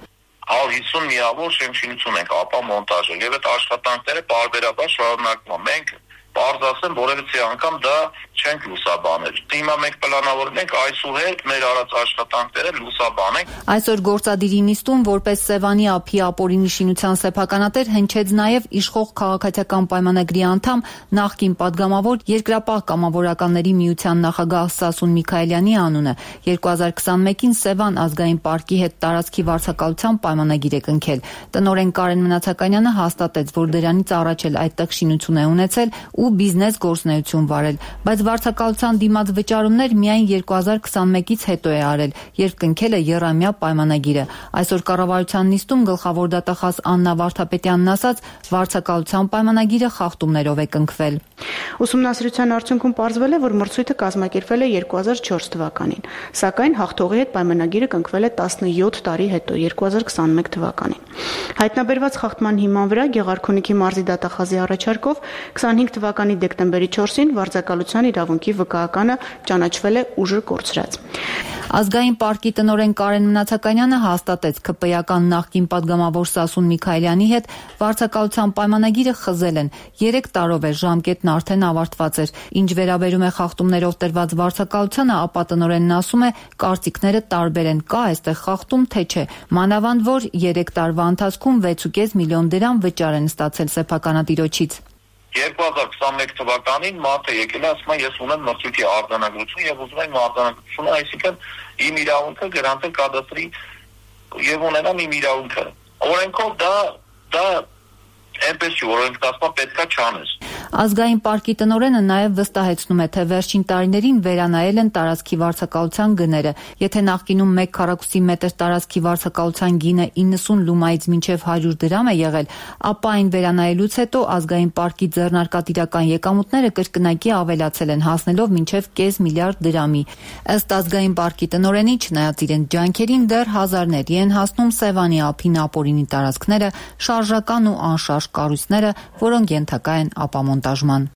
150 միավոր շենք շինություն ենք ապամոնտաժել եւ այդ աշխատանքները պարբերաբար շարունակվում են։ Մենք պարզ ասեմ, որևէ անգամ դա չենք լուսաբանել։ Հիմա մենք պլանավորում ենք այսուհետ մեր արած աշխատանքները լուսաբանենք։ Այսօր գործադիրի նիստում որպես Սևանի ափի ապօրինի շինության սեփականատեր հնչեց նաև իշխող քաղաքացիական պայմանագրի անդամ նախկին падգամավոր Երկրապահ կամավորականների միության նախագահ Սասուն Միքայելյանի անունը։ 2021-ին Սևան ազգային պարկի հետ տարածքի վարձակալության պայմանագիր է կնքել։ Տնօրեն Կարեն Մնացականյանը հաստատեց, որ դրանից առաջ էլ այդտեղ շինություն է ունեցել ու բիզնես գործունեություն վարել, բայց վարձակալության դիմաց վճարումներ միայն 2021-ից հետո է արել, երբ կնքել է եռամյա պայմանագիրը։ Այսօր կառավարության նիստում գլխավոր դատախազ Աննա Վարդապետյանն ասաց, վարձակալության պայմանագիրը խախտումներով է կնքվել։ Ուսումնասիրության արդյունքում պարզվել է, որ մրցույթը կազմակերպվել է 2004 թվականին, սակայն հաղթողի հետ պայմանագիրը կնքվել է 17 տարի հետո, 2021 թվականին։ Հայտնաբերված խախտման հիման վրա Գեղարքունիքի մարզի դատախազի առաջարկով 25 թվականի դեկտեմբերի 4-ին վարձակալության իրավունքի վկայականը ճանաչվել է ուժը կորցրած։ Ազգային պարկի տնօրեն Կարեն Մնացականյանը հաստատեց ԿՊ-ական նախկին падգամավոր Սասուն Միքայելյանի հետ վարձակալության պայմանագիրը խզել են։ 3 տարով է ժամկետն արդեն ավարտված էր։ Ինչ վերաբերում է խախտումներով տրված վարձակալությանը, ապա տնօրենն ասում է, կարծիքները տարբեր են, կա այստեղ խախտում, թե չէ։ Մանավանդ որ 3 տարվա ընթացքում 6.5 միլիոն դրամ վճար են ստացել սեփականատիրոջից։ 2021 թվականին մարդը եկել է, ասում է, ես ունեմ մրցույթի արձանագրություն եւ ուզում եմ արձանագրությունը, այսինքն իմ իրավունքը գրանցել կադաստրի եւ ունենամ իմ իրավունքը։ Օրենքով դա այնպես չի, որ օրենքն ասում է պետքա չանես։ Ազգային պարկի տնօրենը նաև վստահեցնում է, թե վերջին տարիներին վերանայել են տարածքի վարձակալության գները։ Եթե նախկինում 1 քառակուսի մետր տարածքի վարձակալության գինը 90 լումայից մինչև 100 դրամ է եղել, ապա այն վերանայելուց հետո ազգային պարկի ձեռնարկատիրական եկամուտները կրկնակի ավելացել են, հասնելով մինչև կես միլիարդ դրամի։ Ըստ ազգային պարկի տնօրենի, չնայած իրենց ջանքերին, դեռ հազարների են հասնում Սևանի ափին ապօրինի տարածքները, շարժական ու անշարժ կառույցները, որոնք ենթակա են ապամոնտաժման։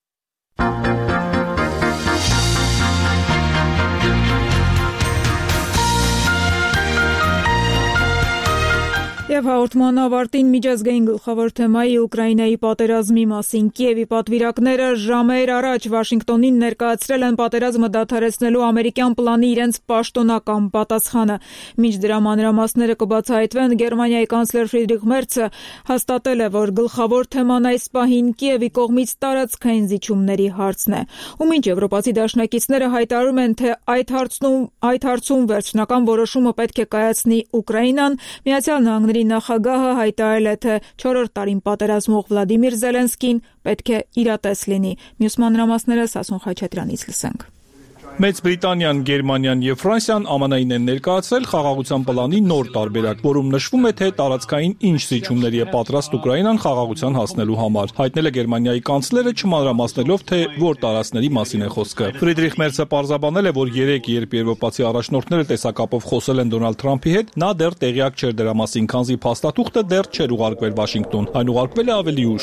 Եվ հաղորդման ավարտին միջազգային գլխավոր թեմայի Ուկրաինայի պատերազմի մասին Կիևի պատվիրակները ժամեր առաջ Վաշինգտոնին ներկայացրել են պատերազմը դադարեցնելու ամերիկյան պլանի իրենց պաշտոնական պատասխանը։ Մինչ դրա մանրամասները կբացահայտվեն, Գերմանիայի կանցլեր Ֆրիդրիխ Մերցը հաստատել է, որ գլխավոր թեման այս պահին Կիևի կողմից տարածքային զիջումների հարցն է։ Ու մինչ եվրոպացի դաշնակիցները հայտարարում են, թե այդ հարցում վերջնական որոշումը պետք է կայացնի Ուկրաինան, Միացյալ Նահանգների նախագահը հայտարարել է, թե 4-րդ տարին պատերազմող Վլադիմիր Զելենսկին պետք է իրատես լինի։ Մյուս մանրամասները Սասուն Խաչատրյանից լսենք։ Մեծ Բրիտանիան, Գերմանիան եւ Ֆրանսիան ԱՄՆ-ին են ներկայացրել խաղաղության պլանի նոր տարբերակ, որում նշվում է, թե տարածքային ինչ զիջումների է պատրաստ Ուկրաինան խաղաղության հասնելու համար։ Հայտնել է Գերմանիայի կանցլերը, չմանրամասնելով, թե որ տարածքների մասին է խոսքը։ Ֆրիդրիխ Մերցը պարզաբանել է, որ երբ եվրոպացի առաջնորդները տեսակապով խոսել են Դոնալդ Թրամփի հետ, նա դեռ տեղյակ չէր դրա մասին, քանզի փաստաթուղթը դեռ չէր ուղարկվել Վաշինգտոն։ Այն ուղարկվել է ավելի ուշ։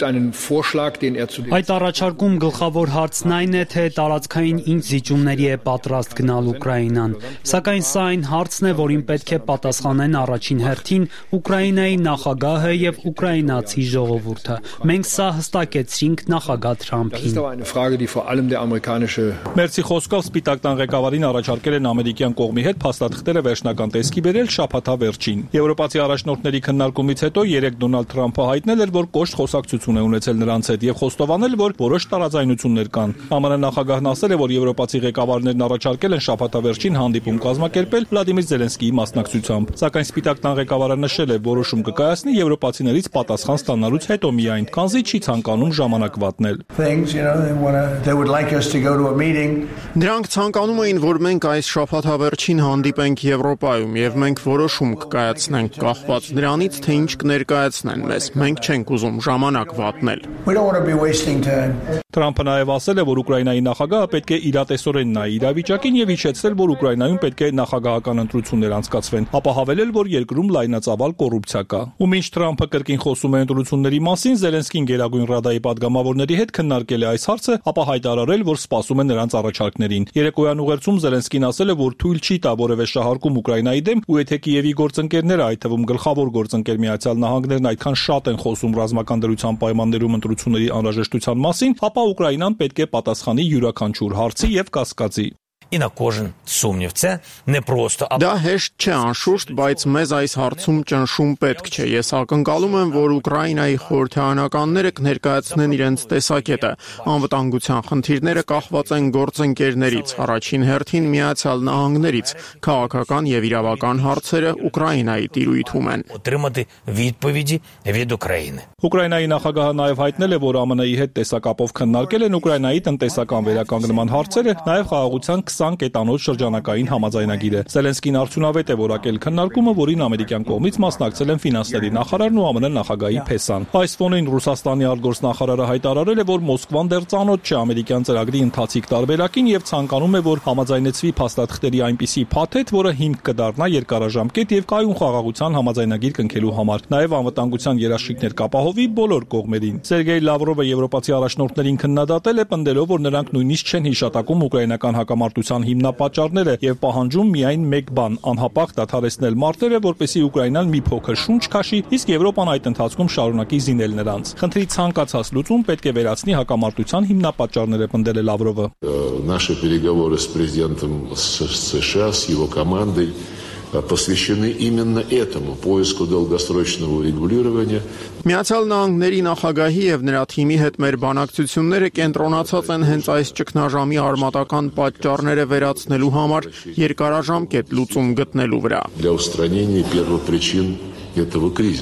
Այդ առաջարկում գլխավոր հարցն այն է, թե տարածքային ինչ զիջումների է պատրաստ գնալ Ուկրաինան, սակայն սա այն հարցն է, որին պետք է պատասխանեն առաջին հերթին Ուկրաինայի նախագահը եւ ուկրաինացի ժողովուրդը։ Մենք սա հստակեցրինք նախագահ Թրամփին։ Մերցի խոսքով Սպիտակ տան ղեկավարին առաջարկել են ամերիկյան կողմի հետ փաստաթղթերը վերջնական տեսքի բերել շաբաթավերջին։ Եվրոպացի առաջնորդների քննարկումից հետո երեք Դոնալդ Թրամփը հայտնել էր, որ կոշտ խոսակցություն է ունեցել նրանց հետ եւ խոստովանել, որ որոշ տարաձայնություններ կան։ ԱՄՆ նախագահն ասել է, որ եվրոպացի ղեկավարներն առաջարկել են շաբաթավերջին հանդիպում կազմակերպել Վլադիմիր Զելենսկիի մասնակցությամբ։ Սակայն Սպիտակ տան ղեկավարը նշել է, որոշում կկայացնի եվրոպացիներից պատասխան ստանալուց հետո միայն, քանզի չի ցանկանում ժամանակ վատնել։ Նրանք ցանկանում էին, որ մենք այս շաբաթավերջին հանդիպենք Եվրոպայում եւ մենք որոշում կկայացնենք, կախված նրանից, թե ինչ կներկայացնեն մեզ։ Մենք չենք ուզում ժամանակ վատնել։ Թրամփը նաև ասել է, որ Ուկրաինայի նախագահը պետք է իրատեսորեն նայի իրավիճակին եւ իջեցնել, որ Ուկրաինայում պետք է նախագահական ընտրություններ անցկացվեն, ապա հավելել, որ երկրում լայնածավալ կոռուպցիա կա։ Ու մինչ Թրամփը կրկին խոսում է ընտրությունների մասին, Զելենսկին Գերագույն Ռադայի падգամավորների հետ քննարկել է այս հարցը, ապա հայտարարել, որ սպասում է նրանց առաջարկներին։ Երեկոյան ուղերձում Զելենսկին ասել է, որ թույլ չի տա որևէ շահարկում Ուկրաինայի դեմ, ու եթե Կիևի գործընկերները, այդ թվում գլխավոր գործընկեր Միացյալ Նահանգներն այդքան շատ են խոսում ռազմական դրության պայմաններում ընտրությունների անհրաժեշտության մասին, ապա Ուկրաինան պետք է պատասխանի յուրաքանչյուր հարցի եւ կասկածի։ Դա հեշտ չէ, անշուշտ, բայց մեզ այս հարցում ճնշում պետք չէ։ Ես ակնկալում եմ, որ Ուկրաինայի խորհրդարանականները կներկայացնեն իրենց տեսակետը։ Անվտանգության խնդիրները կախված են գործընկերներից, առաջին հերթին Միացյալ Նահանգներից, քաղաքական եւ իրավական հարցերը Ուկրաինայի տիրույթում են։ Ուկրաինայի նախագահը նաև հայտնել է, որ ԱՄՆ-ի հետ տեսակապով քննարկել են Ուկրաինայի տնտեսական վերականգնման հարցերը, նաև խաղաղության 20 կետանոց շրջանակային համաձայնագիրը։ Զելենսկին արդյունավետ է որակել քննարկումը, որին ամերիկյան կողմից մասնակցել են ֆինանսների նախարարն ու ԱՄՆ նախագահի Փեսան։ Այս ֆոնին Ռուսաստանի արտգործնախարարը հայտարարել է, որ Մոսկվան դեռ ծանոթ չէ ամերիկյան ծրագրի ընթացիկ տարբերակին եւ ցանկանում է, որ համաձայնեցվի փաստաթղթերի այնպիսի փաթեթ, որը հիմք կդառնա երկարաժամկետ եւ կայուն խաղաղության համաձայնագիր կնքելու համար։ Նաև անվտանգության երաշխիքներ կապահովի բոլոր կողմերին։ Սերգեյ Լավրովը եվրոպացի առաջնորդներին քննադատել է, պնդելով, որ նրանք նույնիսկ չեն հիշատակում ուկրաինական հակամարտության հիմնապատճառները եւ պահանջում միայն մեկ բան՝ անհապաղ դադարեցնել մարտերը, որպեսզի Ուկրաինան մի փոքր շունչ քաշի, իսկ Եվրոպան այդ ընթացքում շարունակի զինել նրանց։ Խնդրի ցանկացած լուծում պետք է վերացնի հակամարտության հիմնապատճառները, պնդել է Լավրովը։ Наши переговоры с президентом США, с его командой посвящены именно этому поиску долгосрочного урегулирования. Միացյալ Նահանգների նախագահի եւ նրա թիմի հետ մեր բանակցությունները կենտրոնացած են հենց այս ճգնաժամի արմատական պատճառները վերացնելու համար երկարաժամկետ լուծում գտնելու վրա։ Для устранения первопричин этого кризиса.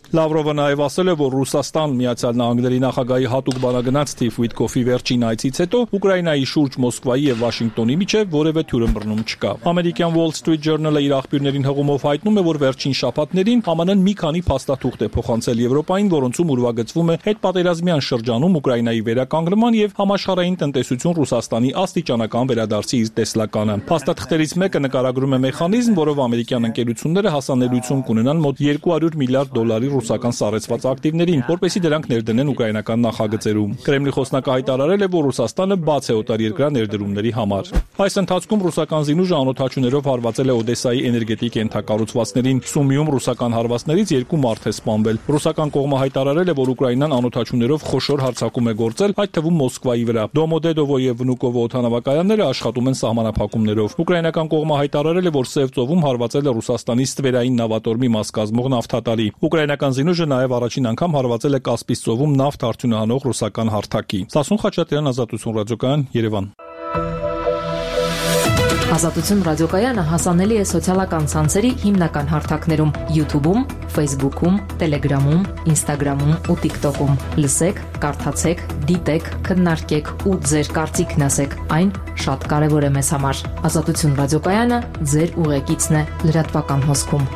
Լավրովը նաև ասել է, որ Ռուսաստան Միացյալ Նահանգների նախագահի հատուկ բանագնաց Սթիվ Ուիտկոֆի վերջին այցից հետո Ուկրաինայի շուրջ Մոսկվայի եւ Վաշինգտոնի միջև որևէ թյուրըմբռնում չկա։ Ամերիկյան Wall Street Journal-ը իր աղբյուրներին հղումով հայտնում է, որ վերջին շաբաթներին ԱՄՆ-ն մի քանի փաստաթուղթ է փոխանցել Եվրոպային, որոնցում ուրվագծվում է հետպատերազմյան շրջանում Ուկրաինայի վերականգնման եւ համաշխարհային տնտեսություն Ռուսաստանի աստիճանական վերադարձի իր տեսլականը։ Փաստաթղթերից մեկը նկարագրում է մեխանիզմ, որով ամերիկյան ընկերությունները հասանելիություն կունենան մոտ $200 միլիարդ ռուսական սառեցված ակտիվներին, որպեսզի դրանք ներդնեն ուկրաինական նախագծերում։ Կրեմլի խոսնակը հայտարարել է, որ Ռուսաստանը բաց է օտարերկրյա ներդրումների համար։ Այս ընթացքում ռուսական զինուժը անօդաչուներով հարվածել է Օդեսայի էներգետիկ ենթակառուցվածքներին։ Սումիում ռուսական հարվածներից 2 մարդ է սպանվել։ Ռուսական կողմը հայտարարել է, որ Ուկրաինան անօդաչուներով խոշոր հարձակում է գործել, այդ թվում Մոսկվայի վրա։ Դոմոդեդովո եւ Վնուկովո օդանավակայանները աշխատում են սահմանափակումներով։ Ուկրաինական կողմը հայտարարել է, որ Սև ծովում հարվածել է Ռուսաստանի Ստվերային նավատորմի մաս կազմող նավթատարի։ Ուկրաինական զինուժը նաև առաջին անգամ հարվածել է Կասպից ծովում նավթ արդյունահանող ռուսական հարթակի։ Սասուն Խաչատրյան, Ազատություն ռադիոկայան, Երևան։ Ազատություն ռադիոկայանը հասանելի է սոցիալական ցանցերի հիմնական հարթակներում՝ YouTube-ում, Facebook-ում, Telegram-ում, Instagram-ում ու TikTok-ում։ Լսեք, կարդացեք, դիտեք, քննարկեք ու ձեր կարծիքն ասեք։ Այն շատ կարևոր է մեզ համար։ Ազատություն ռադիոկայանը ձեր ուղեկիցն է լրատվական հոսքում։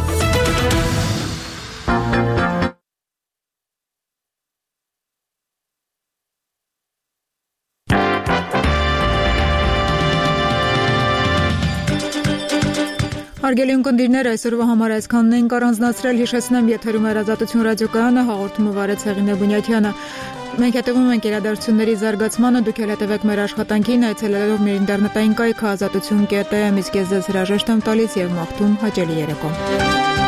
Հարգելի ունկնդիրներ, այսօրվա համար այսքանն ենք առանձնացրել, հիշեցնեմ, եթերում է Ազատություն ռադիոկայանը, հաղորդումը վարեց Հեղինե Բունյաթյանը։ Մենք հետևում ենք իրադարձությունների զարգացմանը, դուք էլ հետևեք մեր աշխատանքին, այցելելով մեր ինտերնետային կայքը azatutun.am, իսկ ես ձեզ հրաժեշտ եմ տալիս եւ մաղթում հաճելի երեկո։